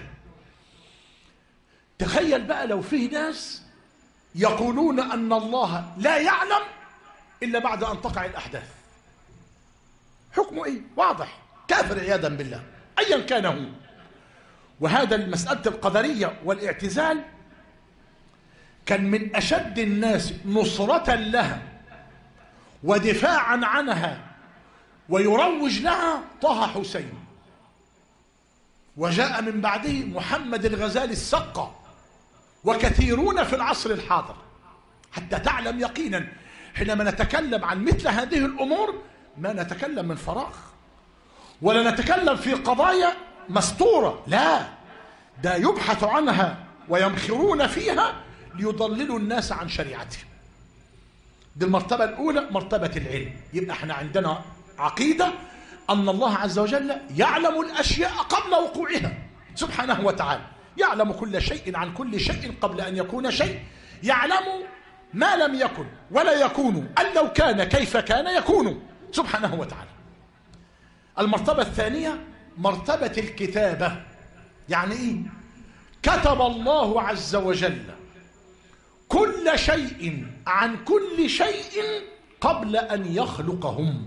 تخيل بقى لو فيه ناس يقولون أن الله لا يعلم إلا بعد أن تقع الأحداث، حكمه إيه؟ واضح، كافر عياذا بالله أيا كان هو. وهذا المسألة القدرية والاعتزال كان من أشد الناس نصرة لها ودفاعا عنها ويروج لها طه حسين، وجاء من بعده محمد الغزالي السقا وكثيرون في العصر الحاضر. حتى تعلم يقينا حينما نتكلم عن مثل هذه الأمور ما نتكلم من فراغ ولا نتكلم في قضايا مستورة، لا، ده يبحث عنها ويمخرون فيها ليضللوا الناس عن شريعتهم. دي المرتبة الأولى، مرتبة العلم. يبقى احنا عندنا عقيدة أن الله عز وجل يعلم الأشياء قبل وقوعها سبحانه وتعالى، يعلم كل شيء عن كل شيء قبل أن يكون شيء، يعلم ما لم يكن ولا يكون، أن لو كان كيف كان يكون سبحانه وتعالى. المرتبة الثانية مرتبة الكتابة. يعني إيه؟ كتب الله عز وجل كل شيء عن كل شيء قبل أن يخلقهم.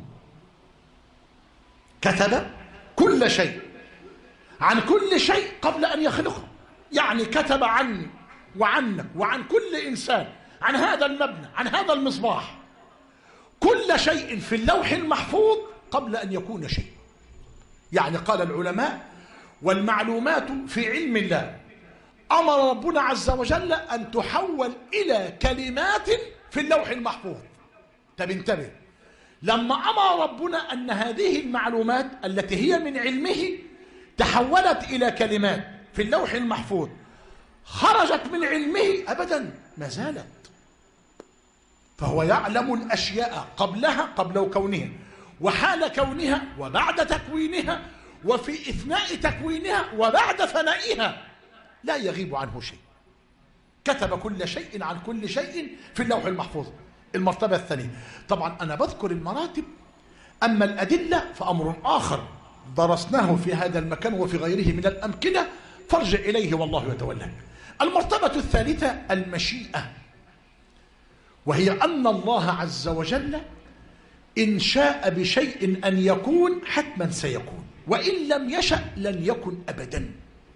كتب كل شيء عن كل شيء قبل أن يخلقهم. يعني كتب عني وعنك وعن كل إنسان، عن هذا المبنى، عن هذا المصباح، كل شيء في اللوح المحفوظ قبل أن يكون شيء. يعني قال العلماء: والمعلومات في علم الله أمر ربنا عز وجل أن تحول إلى كلمات في اللوح المحفوظ. طب انتبه، لما أمر ربنا أن هذه المعلومات التي هي من علمه تحولت إلى كلمات في اللوح المحفوظ، خرجت من علمه أبدا، ما زالت. فهو يعلم الأشياء قبلها، قبل كونها، وحال كونها، وبعد تكوينها، وفي إثناء تكوينها، وبعد فنائها، لا يغيب عنه شيء. كتب كل شيء عن كل شيء في اللوح المحفوظ. المرتبة الثانية، طبعا أنا بذكر المراتب، أما الأدلة فأمر آخر درسناه في هذا المكان وفي غيره من الأمكنة، فارجع إليه والله يتولى. المرتبة الثالثة المشيئة، وهي أن الله عز وجل إن شاء بشيء أن يكون حتما سيكون، وإن لم يشأ لن يكن أبدا.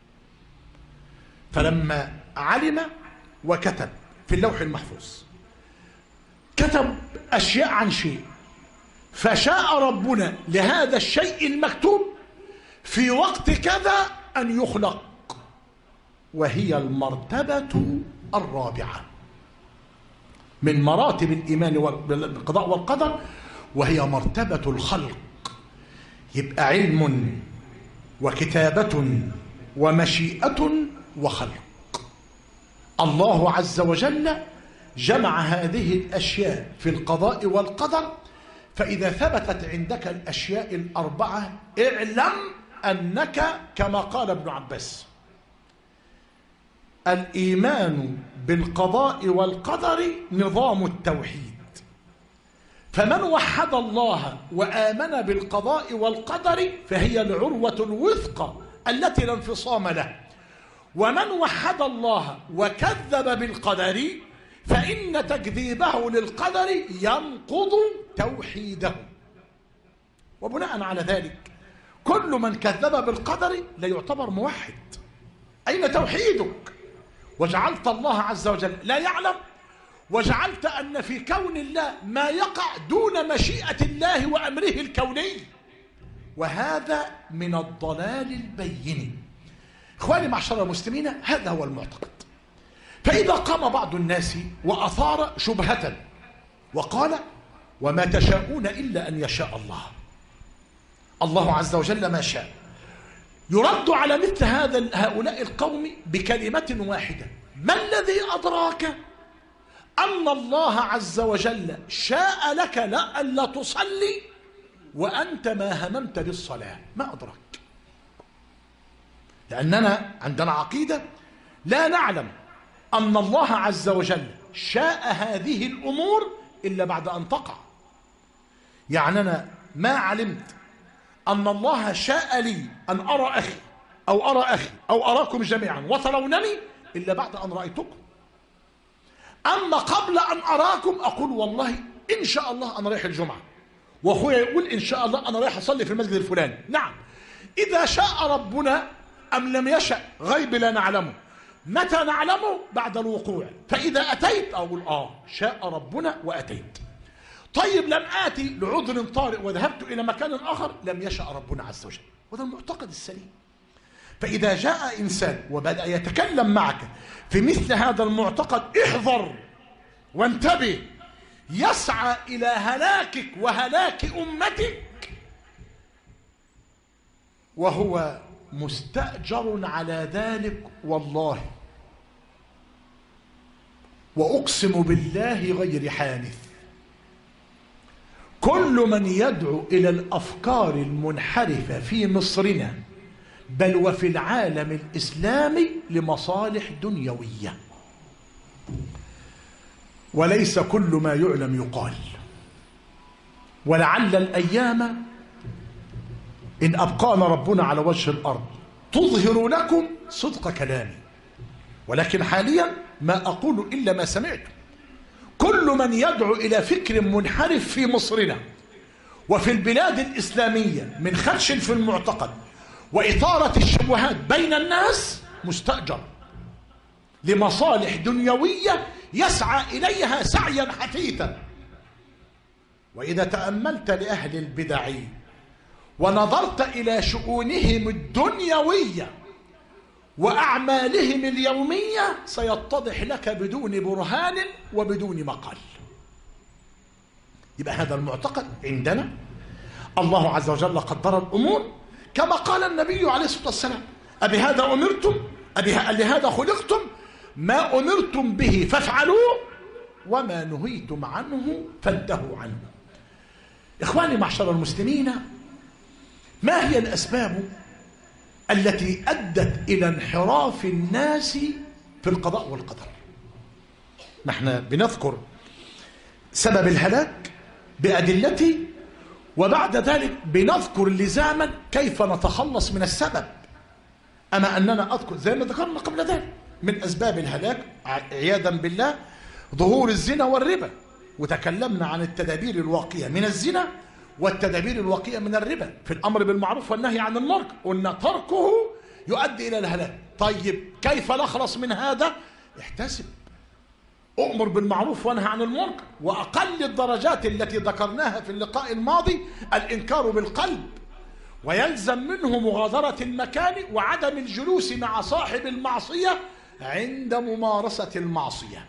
فلما علم وكتب في اللوح المحفوظ، كتب أشياء عن شيء، فشاء ربنا لهذا الشيء المكتوب في وقت كذا أن يخلق، وهي المرتبة الرابعة من مراتب الإيمان بالقضاء والقدر، وهي مرتبة الخلق. يبقى علم وكتابة ومشيئة وخلق. الله عز وجل جمع هذه الأشياء في القضاء والقدر. فإذا ثبتت عندك الأشياء الأربعة اعلم أنك كما قال ابن عباس: الإيمان بالقضاء والقدر نظام التوحيد. فمن وحد الله وآمن بالقضاء والقدر فهي العروة الوثقى التي لا انفصام له. ومن وحد الله وكذب بالقدر فإن تكذيبه للقدر ينقض توحيده. وبناء على ذلك كل من كذب بالقدر لا يعتبر موحد. أين توحيدك؟ وجعلت الله عز وجل لا يعلم، وجعلت أن في كون الله ما يقع دون مشيئة الله وأمره الكوني، وهذا من الضلال البين. إخواني معشر المسلمين، هذا هو المعتقد. فإذا قام بعض الناس وأثار شبهة وقال: وما تشاءون إلا أن يشاء الله، الله عز وجل ما شاء، يرد على مثل هؤلاء القوم بكلمة واحدة: ما الذي أدراك أن الله عز وجل شاء لك ألا تصلي وأنت ما هممت بالصلاة؟ ما أدراك؟ لأننا عندنا عقيدة لا نعلم أن الله عز وجل شاء هذه الأمور إلا بعد أن تقع. يعني أنا ما علمت أن الله شاء لي أن أرى أخي أو أرى أخي أو أراكم جميعا وترونني إلا بعد أن رأيتكم. أما قبل أن أراكم أقول والله إن شاء الله أنا رايح الجمعة، وأخويا يقول إن شاء الله أنا رايح أصلي في المسجد الفلاني. نعم، إذا شاء ربنا أم لم يشأ غيب لا نعلمه. متى نعلمه؟ بعد الوقوع. فإذا أتيت أقول شاء ربنا وأتيت. طيب لم آتي لعذر طارئ وذهبت إلى مكان آخر، لم يشأ ربنا عز وجل. وهذا المعتقد السليم. فإذا جاء إنسان وبدأ يتكلم معك في مثل هذا المعتقد احذر وانتبه، يسعى إلى هلاكك وهلاك أمتك، وهو مستأجر على ذلك. والله وأقسم بالله غير حانث، كل من يدعو إلى الأفكار المنحرفة في مصرنا بل وفي العالم الإسلامي لمصالح دنيوية. وليس كل ما يعلم يقال، ولعل الأيام إن أبقانا ربنا على وجه الأرض تظهر لكم صدق كلامي، ولكن حاليا ما أقول إلا ما سمعت. كل من يدعو إلى فكر منحرف في مصرنا وفي البلاد الإسلامية من خدش في المعتقد وإثارة الشبهات بين الناس مستأجر لمصالح دنيوية يسعى إليها سعيا حثيثا. وإذا تأملت لأهل البدع ونظرت إلى شؤونهم الدنيوية وأعمالهم اليومية سيتضح لك بدون برهان وبدون مقال. يبقى هذا المعتقد عندنا الله عز وجل قدر الأمور كما قال النبي عليه الصلاة والسلام: أبهذا أمرتم؟ لهذا خلقتم؟ ما أمرتم به فافعلوه وما نهيتم عنه فانتهوا عنه. إخواني معشر المسلمين، ما هي الأسباب التي أدت إلى انحراف الناس في القضاء والقدر؟ نحن بنذكر سبب الهلاك بأدلته، وبعد ذلك بنذكر لزاما كيف نتخلص من السبب. أما أننا أذكر زي ما ذكرنا قبل ذلك من أسباب الهلاك عياذا بالله ظهور الزنا والربا، وتكلمنا عن التدابير الواقية من الزنا والتدابير الواقية من الربا في الأمر بالمعروف والنهي عن المنكر، قلنا تركه يؤدي إلى الهلاك. طيب كيف نخلص من هذا؟ احتسب، أؤمر بالمعروف وانهى عن المنكر، وأقل الدرجات التي ذكرناها في اللقاء الماضي الإنكار بالقلب، ويلزم منه مغادرة المكان وعدم الجلوس مع صاحب المعصية عند ممارسة المعصية.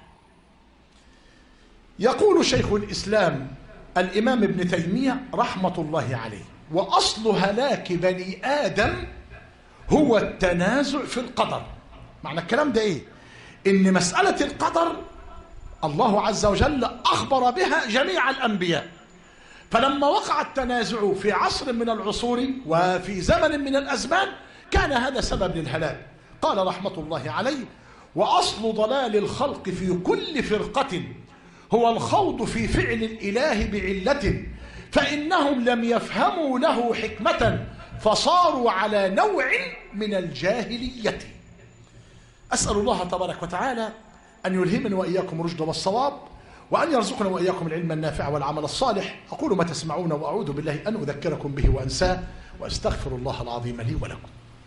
يقول شيخ الإسلام الإمام ابن تيمية رحمة الله عليه: وأصل هلاك بني آدم هو التنازع في القدر. معنى الكلام ده إيه؟ إن مسألة القدر الله عز وجل أخبر بها جميع الأنبياء، فلما وقع التنازع في عصر من العصور وفي زمن من الأزمان كان هذا سبب للهلاك. قال رحمة الله عليه: وأصل ضلال الخلق في كل فرقة هو الخوض في فعل الإله بعلة، فإنهم لم يفهموا له حكمة فصاروا على نوع من الجاهلية. أسأل الله تبارك وتعالى أن يلهمنا وإياكم الرشد والصواب، وأن يرزقنا وإياكم العلم النافع والعمل الصالح. أقول ما تسمعون وأعوذ بالله أن أذكركم به وأنساه، وأستغفر الله العظيم لي ولكم.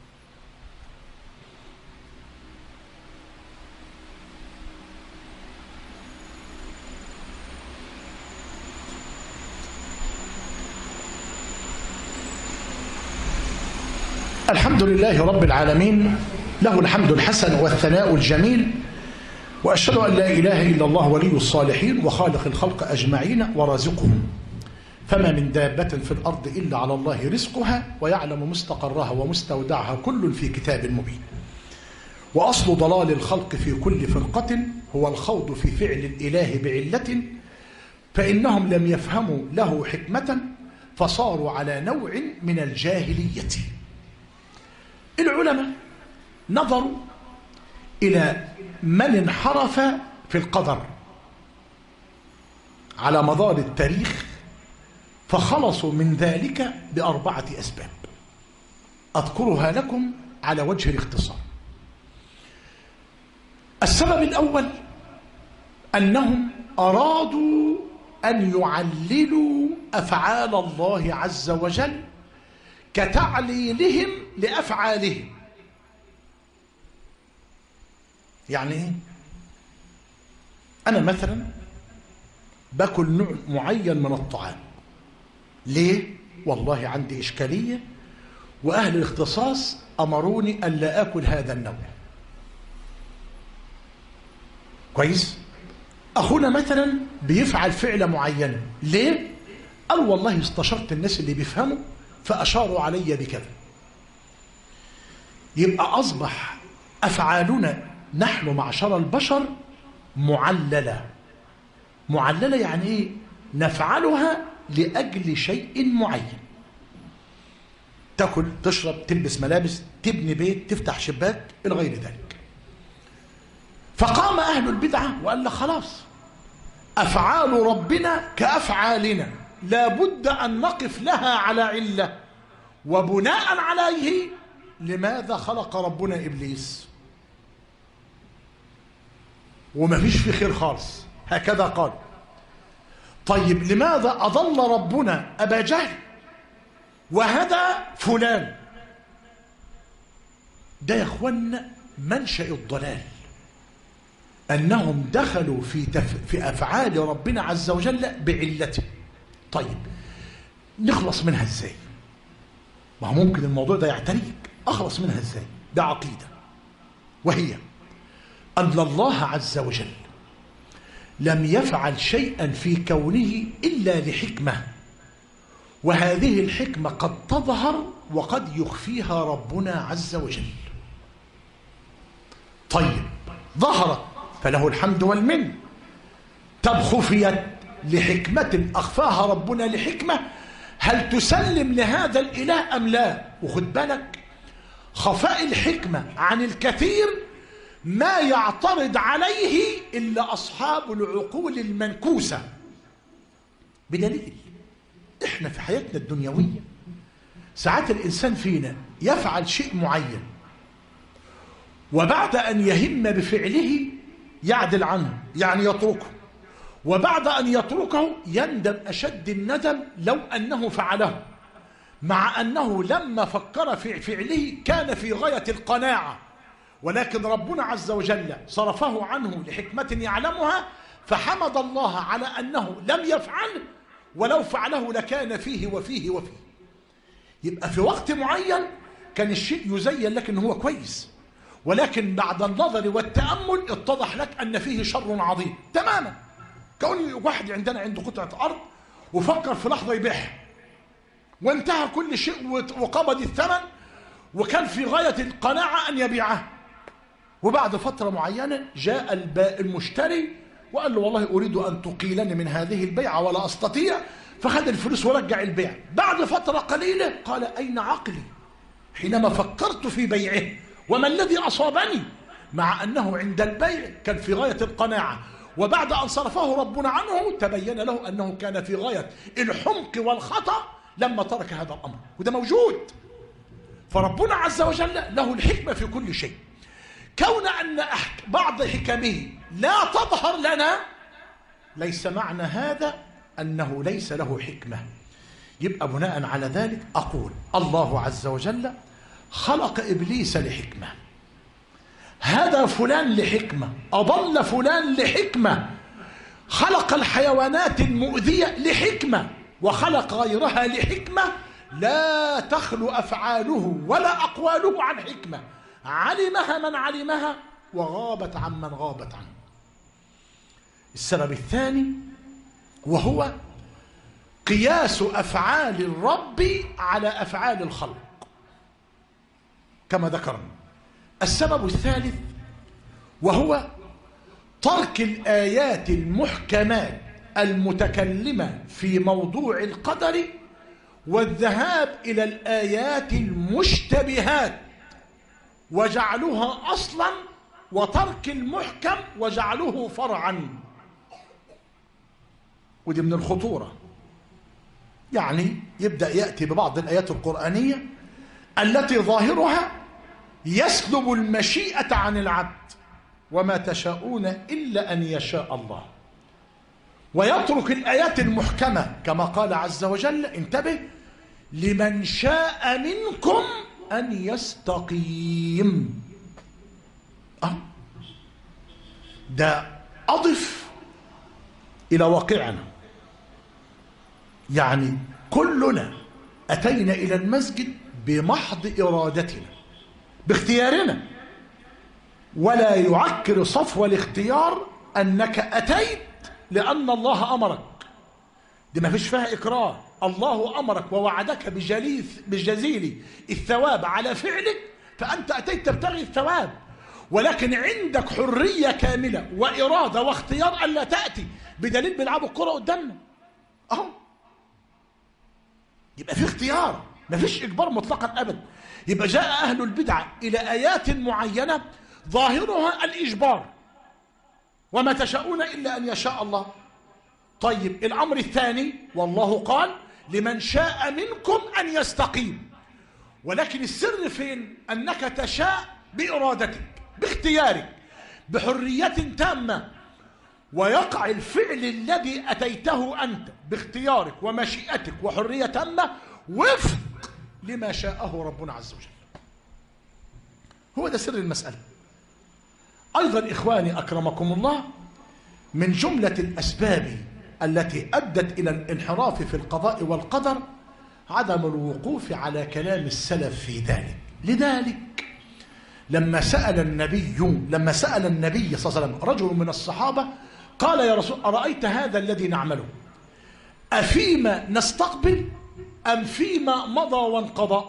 الحمد لله رب العالمين، له الحمد الحسن والثناء الجميل، وأشهد أن لا إله إلا الله ولي الصالحين وخالق الخلق أجمعين ورازقهم، فما من دابة في الأرض إلا على الله رزقها ويعلم مستقرها ومستودعها كل في كتاب مبين. وأصل ضلال الخلق في كل فرقة هو الخوض في فعل الإله بعلة، فإنهم لم يفهموا له حكمة فصاروا على نوع من الجاهلية. العلماء نظروا إلى من انحرف في القدر على مدار التاريخ فخلصوا من ذلك بأربعة أسباب أذكرها لكم على وجه الاختصار. السبب الأول أنهم أرادوا أن يعللوا أفعال الله عز وجل كتعليلهم لأفعالهم. يعني إيه؟ أنا مثلا باكل نوع معين من الطعام، ليه؟ والله عندي إشكالية وأهل الاختصاص أمروني ألا آكل هذا النوع. كويس؟ أخونا مثلا بيفعل فعلة معينة، ليه؟ قال والله استشرت الناس اللي بيفهموا فأشاروا علي بكذا. يبقى أصبح أفعالنا نحن معشر البشر معللة. معللة يعني إيه؟ نفعلها لأجل شيء معين. تاكل، تشرب، تلبس ملابس، تبني بيت، تفتح شباك إلى غير ذلك. فقام أهل البدعة وقال لك خلاص، أفعال ربنا كأفعالنا لا بد أن نقف لها على علة، وبناء عليه لماذا خلق ربنا إبليس؟ وما فيش في خير خالص، هكذا قال. طيب لماذا أضل ربنا أبا جهل وهدى فلان؟ ده يا اخوانا منشأ الضلال، أنهم دخلوا في أفعال ربنا عز وجل بعلته. طيب نخلص منها ازاي؟ ما هو ممكن الموضوع ده يعتريك، أخلص منها ازاي؟ ده عقيدة، وهي أن الله عز وجل لم يفعل شيئا في كونه إلا لحكمة، وهذه الحكمة قد تظهر وقد يخفيها ربنا عز وجل. طيب ظهرت فله الحمد والمن، طب خفيت لحكمة أخفاها ربنا لحكمة، هل تسلم لهذا الإله أم لا؟ وخد بالك، خفاء الحكمة عن الكثير ما يعترض عليه إلا أصحاب العقول المنكوسة، بدليل إحنا في حياتنا الدنيوية ساعات الإنسان فينا يفعل شيء معين، وبعد أن يهم بفعله يعدل عنه، يعني يتركه، وبعد أن يتركه يندم أشد الندم لو أنه فعله، مع أنه لما فكر في فعله كان في غاية القناعة، ولكن ربنا عز وجل صرفه عنه لحكمة يعلمها، فحمد الله على أنه لم يفعله، ولو فعله لكان فيه وفيه وفيه. يبقى في وقت معين كان الشيء يزين لك أنه هو كويس، ولكن بعد النظر والتأمل اتضح لك أن فيه شر عظيم تماما. كون واحد عندنا عنده قطعة أرض وفكر في لحظة يبيعها، وانتهى كل شيء وقبض الثمن، وكان في غاية القناعة أن يبيعها، وبعد فترة معينة جاء المشتري وقال له والله أريد أن تقيلني من هذه البيعة ولا أستطيع، فخذ الفلوس ورجع البيع. بعد فترة قليلة قال أين عقلي حينما فكرت في بيعه، وما الذي أصابني؟ مع أنه عند البيع كان في غاية القناعة، وبعد أن صرفه ربنا عنه تبين له أنه كان في غاية الحمق والخطأ لما ترك هذا الأمر، وده موجود. فربنا عز وجل له الحكمة في كل شيء. كون أن بعض حكمه لا تظهر لنا ليس معنى هذا أنه ليس له حكمة. يبقى بناء على ذلك أقول الله عز وجل خلق إبليس لحكمة، هدى فلان لحكمة، أضل فلان لحكمة، خلق الحيوانات المؤذية لحكمة، وخلق غيرها لحكمة لا تخلو أفعاله ولا أقواله عن حكمة، علمها من علمها وغابت عن من غابت عنه. السبب الثاني وهو قياس أفعال الرب على أفعال الخلق كما ذكرنا. السبب الثالث وهو ترك الآيات المحكمات المتكلمة في موضوع القدر والذهاب إلى الآيات المشتبهات وجعلها أصلا، وترك المحكم وجعله فرعا. ودي من الخطورة. يعني يبدأ يأتي ببعض الآيات القرآنية التي ظاهرها يسلب المشيئة عن العبد، وما تشاءون إلا أن يشاء الله، ويترك الآيات المحكمة كما قال عز وجل انتبه لمن شاء منكم أن يستقيم. ده أضف إلى واقعنا، يعني كلنا أتينا إلى المسجد بمحض إرادتنا باختيارنا، ولا يعكر صفو الاختيار أنك أتيت لأن الله أمرك، دي ما فيش فيها إكراه. الله أمرك ووعدك بجزيل الثواب على فعلك، فأنت أتيت تبتغي الثواب، ولكن عندك حرية كاملة وإرادة واختيار ألا تأتي، بدليل بيلعبوا الكرة قدامنا أهو، يبقى في اختيار. مفيش إجبار مطلقا أبدا. يبقى جاء أهل البدعة إلى آيات معينة ظاهرها الإجبار، وما تشاءون إلا أن يشاء الله. طيب الأمر الثاني، والله قال لمن شاء منكم أن يستقيم، ولكن السر فين؟ أنك تشاء بإرادتك باختيارك بحرية تامة، ويقع الفعل الذي أتيته أنت باختيارك ومشيئتك وحرية تامة وفق لما شاءه ربنا عز وجل. هو ده سر المسألة. أيضا إخواني أكرمكم الله، من جملة الأسباب التي أدت إلى الانحراف في القضاء والقدر عدم الوقوف على كلام السلف في ذلك. لذلك لما سأل النبي صلى الله عليه وسلم رجل من الصحابة قال: يا رسول، أرأيت هذا الذي نعمله أفيما نستقبل أم فيما مضى وانقضى؟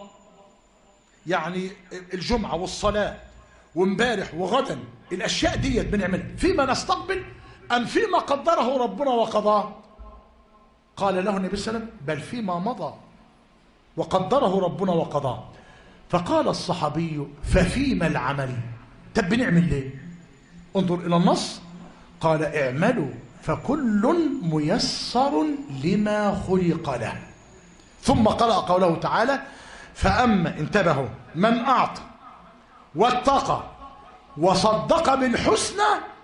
يعني الجمعة والصلاة وامبارح وغدا، الأشياء دي بنعملها فيما نستقبل أم فيما قدره ربنا وقضاه؟ قال له النبي صلى الله عليه وسلم: بل فيما مضى وقدره ربنا وقضاه. فقال الصحابي: ففيما العمل؟ طب بنعمل ليه؟ انظر إلى النص، قال: اعملوا فكل ميسر لما خلق له. ثم قرأ قوله تعالى: فأما، انتبهوا، من أعطى واتقى وصدق بالحسنى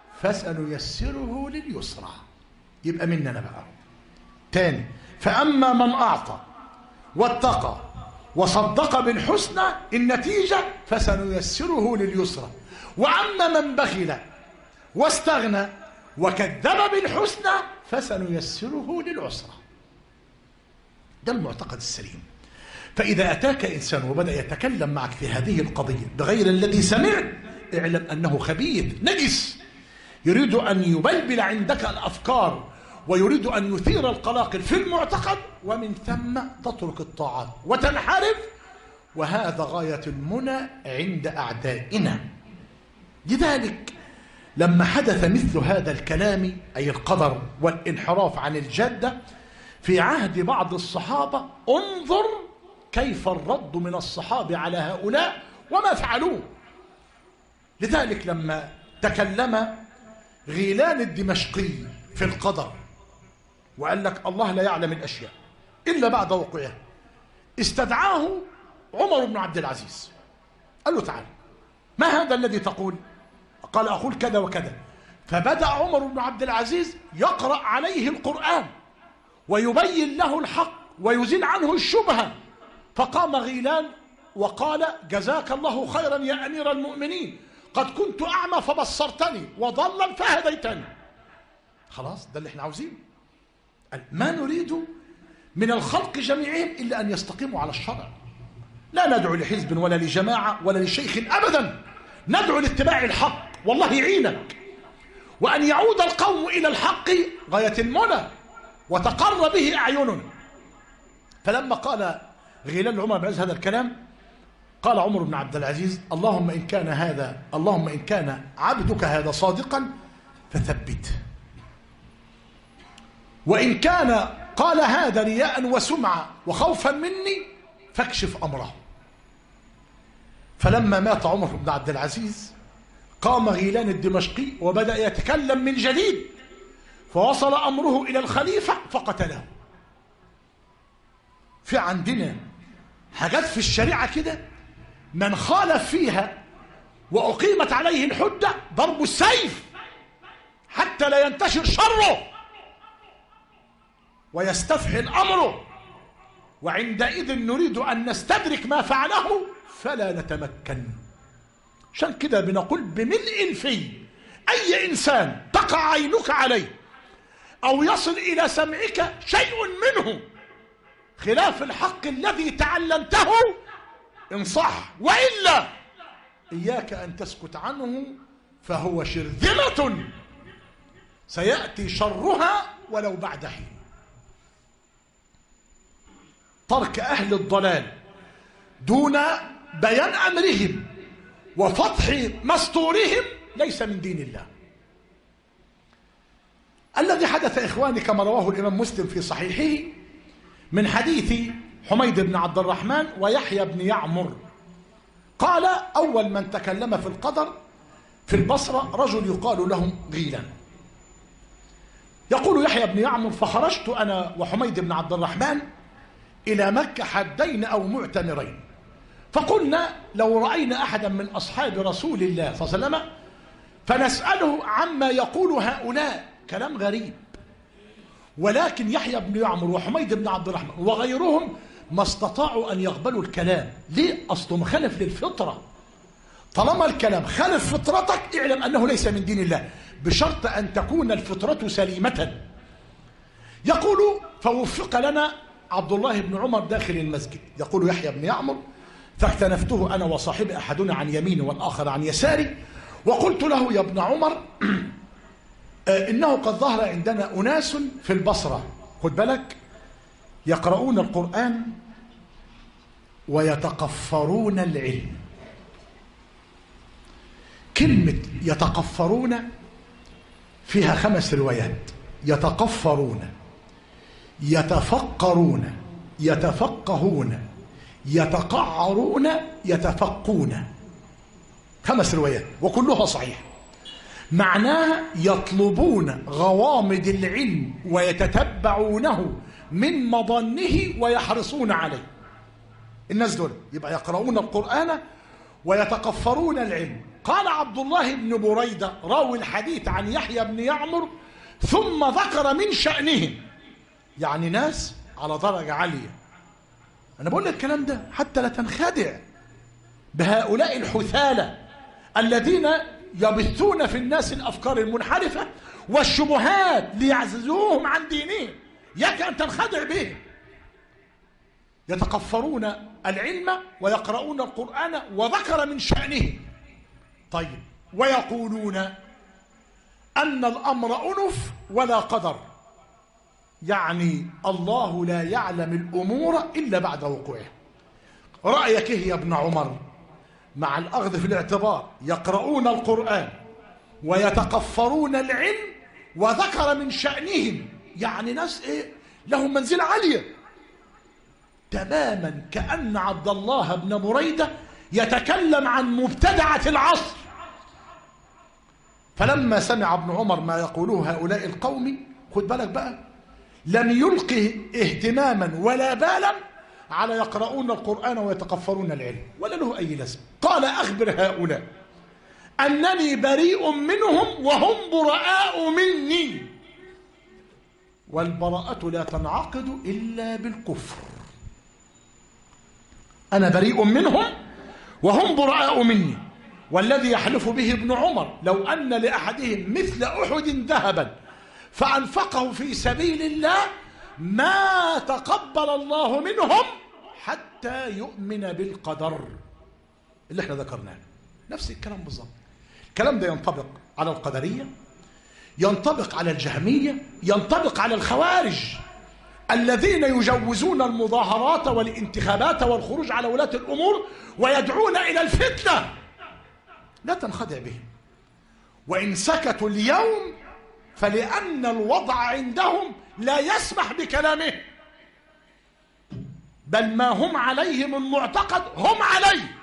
فسنيسره لليسرى. يبقى مننا بقى تاني: فأما من أعطى واتقى وصدق بالحسنى، النتيجة فسنيسره لليسرى. وأما من بخل واستغنى وكذب بالحسنى فسنيسره للعسرى. ده المعتقد السليم. فإذا أتاك إنسان وبدأ يتكلم معك في هذه القضية بغير الذي سمعت، اعلم أنه خبيث نجس، يريد أن يبلبل عندك الأفكار ويريد أن يثير القلاقل في المعتقد، ومن ثم تترك الطاعات وتنحرف، وهذا غاية المنى عند أعدائنا. لذلك لما حدث مثل هذا الكلام، أي القدر والانحراف عن الجادة في عهد بعض الصحابة، انظر كيف الرد من الصحابة على هؤلاء وما فعلوه. لذلك لما تكلم غيلان الدمشقي في القدر وقال لك الله لا يعلم الأشياء إلا بعد وقوعها، استدعاه عمر بن عبد العزيز، قال له: تعال، ما هذا الذي تقول؟ قال: أقول كذا وكذا. فبدأ عمر بن عبد العزيز يقرأ عليه القرآن ويبين له الحق ويزيل عنه الشبهة. فقام غيلان وقال: جزاك الله خيرا يا أمير المؤمنين، قد كنت أعمى فبصرتني وضلا فهديتني. خلاص، ده اللي احنا عاوزينه. ما نريد من الخلق جميعهم إلا أن يستقيموا على الشرع. لا ندعو لحزب ولا لجماعة ولا لشيخ أبدا، ندعو لاتباع الحق، والله يعينك. وأن يعود القوم إلى الحق غاية المنى وتقر به أعيننا. فلما قال غيلان عمر بن هذا الكلام، قال عمر بن عبد العزيز: اللهم إن كان عبدك هذا صادقا فثبته، وإن كان قال هذا رياء وسمعة وخوفا مني فاكشف أمره. فلما مات عمر بن عبد العزيز قام غيلان الدمشقي وبدأ يتكلم من جديد، فوصل أمره إلى الخليفة فقتله. في عندنا حاجات في الشريعة كده من خالف فيها وأقيمت عليه الحجة ضرب السيف حتى لا ينتشر شره ويستفحل أمره، وعندئذ نريد أن نستدرك ما فعله فلا نتمكن. عشان كده بنقول بملء الفي: أي إنسان تقع عينك عليه أو يصل إلى سمعك شيء منه خلاف الحق الذي تعلمته انصح، وإلا إياك أن تسكت عنه، فهو شرذمة سيأتي شرها ولو بعد حين. ترك أهل الضلال دون بيان أمرهم وفتح مستورهم ليس من دين الله. الذي حدث إخواني كما رواه الإمام مسلم في صحيحه من حديث حميد بن عبد الرحمن ويحيى بن يعمر. قال أول من تكلم في القدر في البصرة رجل يقال له غيلان. يقول يحيى بن يعمر: فخرجت أنا وحميد بن عبد الرحمن إلى مكة حجين أو معتمرين، فقلنا لو رأينا أحدا من أصحاب رسول الله صلى الله عليه وسلم فنسأله عما يقول هؤلاء. كلام غريب. ولكن يحيى بن يعمر وحميد بن عبد الرحمن وغيرهم ما استطاعوا أن يقبلوا الكلام. ليه؟ أصله مخالف للفطرة. طالما الكلام خالف فطرتك اعلم أنه ليس من دين الله، بشرط أن تكون الفطرة سليمة. يقول: فوفق لنا عبد الله بن عمر داخل المسجد. يقول يحيى بن يعمر: فاكتنفته أنا وصاحبي، أحدنا عن يميني والآخر عن يساري، وقلت له: يا ابن عمر، إنه قد ظهر عندنا أناس في البصرة، خد بالك، يقرؤون القرآن ويتقفرون العلم. كلمة يتقفرون فيها 5 روايات: يتقفرون، يتفقرون، يتفقهون، يتقعرون، يتفقون. 5 روايات وكلها صحيح. معناها يطلبون غوامض العلم ويتتبعونه من مظنه ويحرصون عليه. الناس دول يبقى يقرؤون القرآن ويتقفرون العلم. قال عبد الله بن بريدة راوي الحديث عن يحيى بن يعمر: ثم ذكر من شأنهم، يعني ناس على درجة عالية. أنا بقول لك الكلام ده حتى لا تنخدع بهؤلاء الحثالة الذين يبثون في الناس الأفكار المنحرفة والشبهات ليعززوهم عن دينهم. يك أن تنخدع بهم. يتقفرون العلم ويقرؤون القرآن وذكر من شأنهم. طيب، ويقولون أن الأمر أنف ولا قدر، يعني الله لا يعلم الأمور إلا بعد وقوعها. رأيك إيه يا ابن عمر؟ مع الأخذ في الاعتبار يقرؤون القرآن ويتقفرون العلم وذكر من شأنهم، يعني ناس إيه؟ لهم منزلة عالية تماما، كأن عبد الله بن بريدة يتكلم عن مبتدعة العصر. فلما سمع ابن عمر ما يقوله هؤلاء القوم، خد بالك بقى، لم يلقه اهتماما ولا بالا على يقرؤون القرآن ويتقفرون العلم، ولا له أي لازمة. قال: أخبر هؤلاء أنني بريء منهم وهم براء مني، والبراءة لا تنعقد إلا بالكفر. أنا بريء منهم وهم براء مني، والذي يحلف به ابن عمر لو أن لأحدهم مثل أحد ذهبا فأنفقه في سبيل الله ما تقبل الله منهم حتى يؤمن بالقدر اللي احنا ذكرناه. نفس الكلام بالظبط. الكلام ده ينطبق على القدرية، ينطبق على الجهمية، ينطبق على الخوارج الذين يجوزون المظاهرات والانتخابات والخروج على ولاة الأمور ويدعون إلى الفتنة. لا تنخدع بهم. وإن سكتوا اليوم فلأن الوضع عندهم لا يسمح بكلامه، بل ما هم عليه من معتقد هم عليه،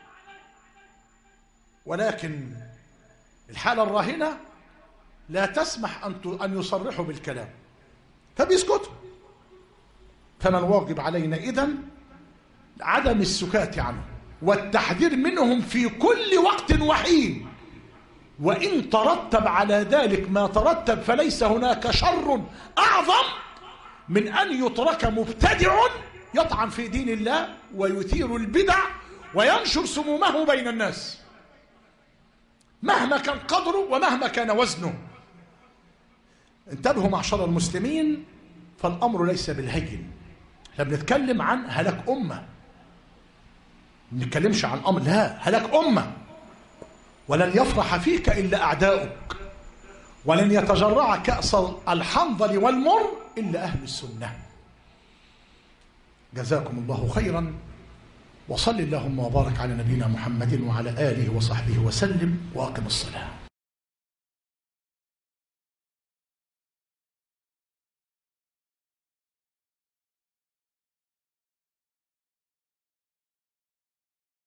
ولكن الحالة الراهنة لا تسمح أن يصرحوا بالكلام فبيسكتوا. فما الواجب علينا إذن؟ عدم السكات عنهم والتحذير منهم في كل وقت وحين. وإن ترتب على ذلك ما ترتب فليس هناك شر أعظم من أن يترك مبتدع يطعن في دين الله ويثير البدع وينشر سمومه بين الناس مهما كان قدره ومهما كان وزنه. انتبهوا معشر المسلمين، فالأمر ليس بالهين. احنا بنتكلم عن هلاك أمة، ما بنتكلمش عن أمر، لا، هلاك أمة. ولن يفرح فيك إلا أعداؤك، ولن يتجرع كأس الحنظل والمر إلا أهل السنة. جزاكم الله خيرا، وصل اللهم وبارك على نبينا محمد وعلى آله وصحبه وسلم، وأقم الصلاة.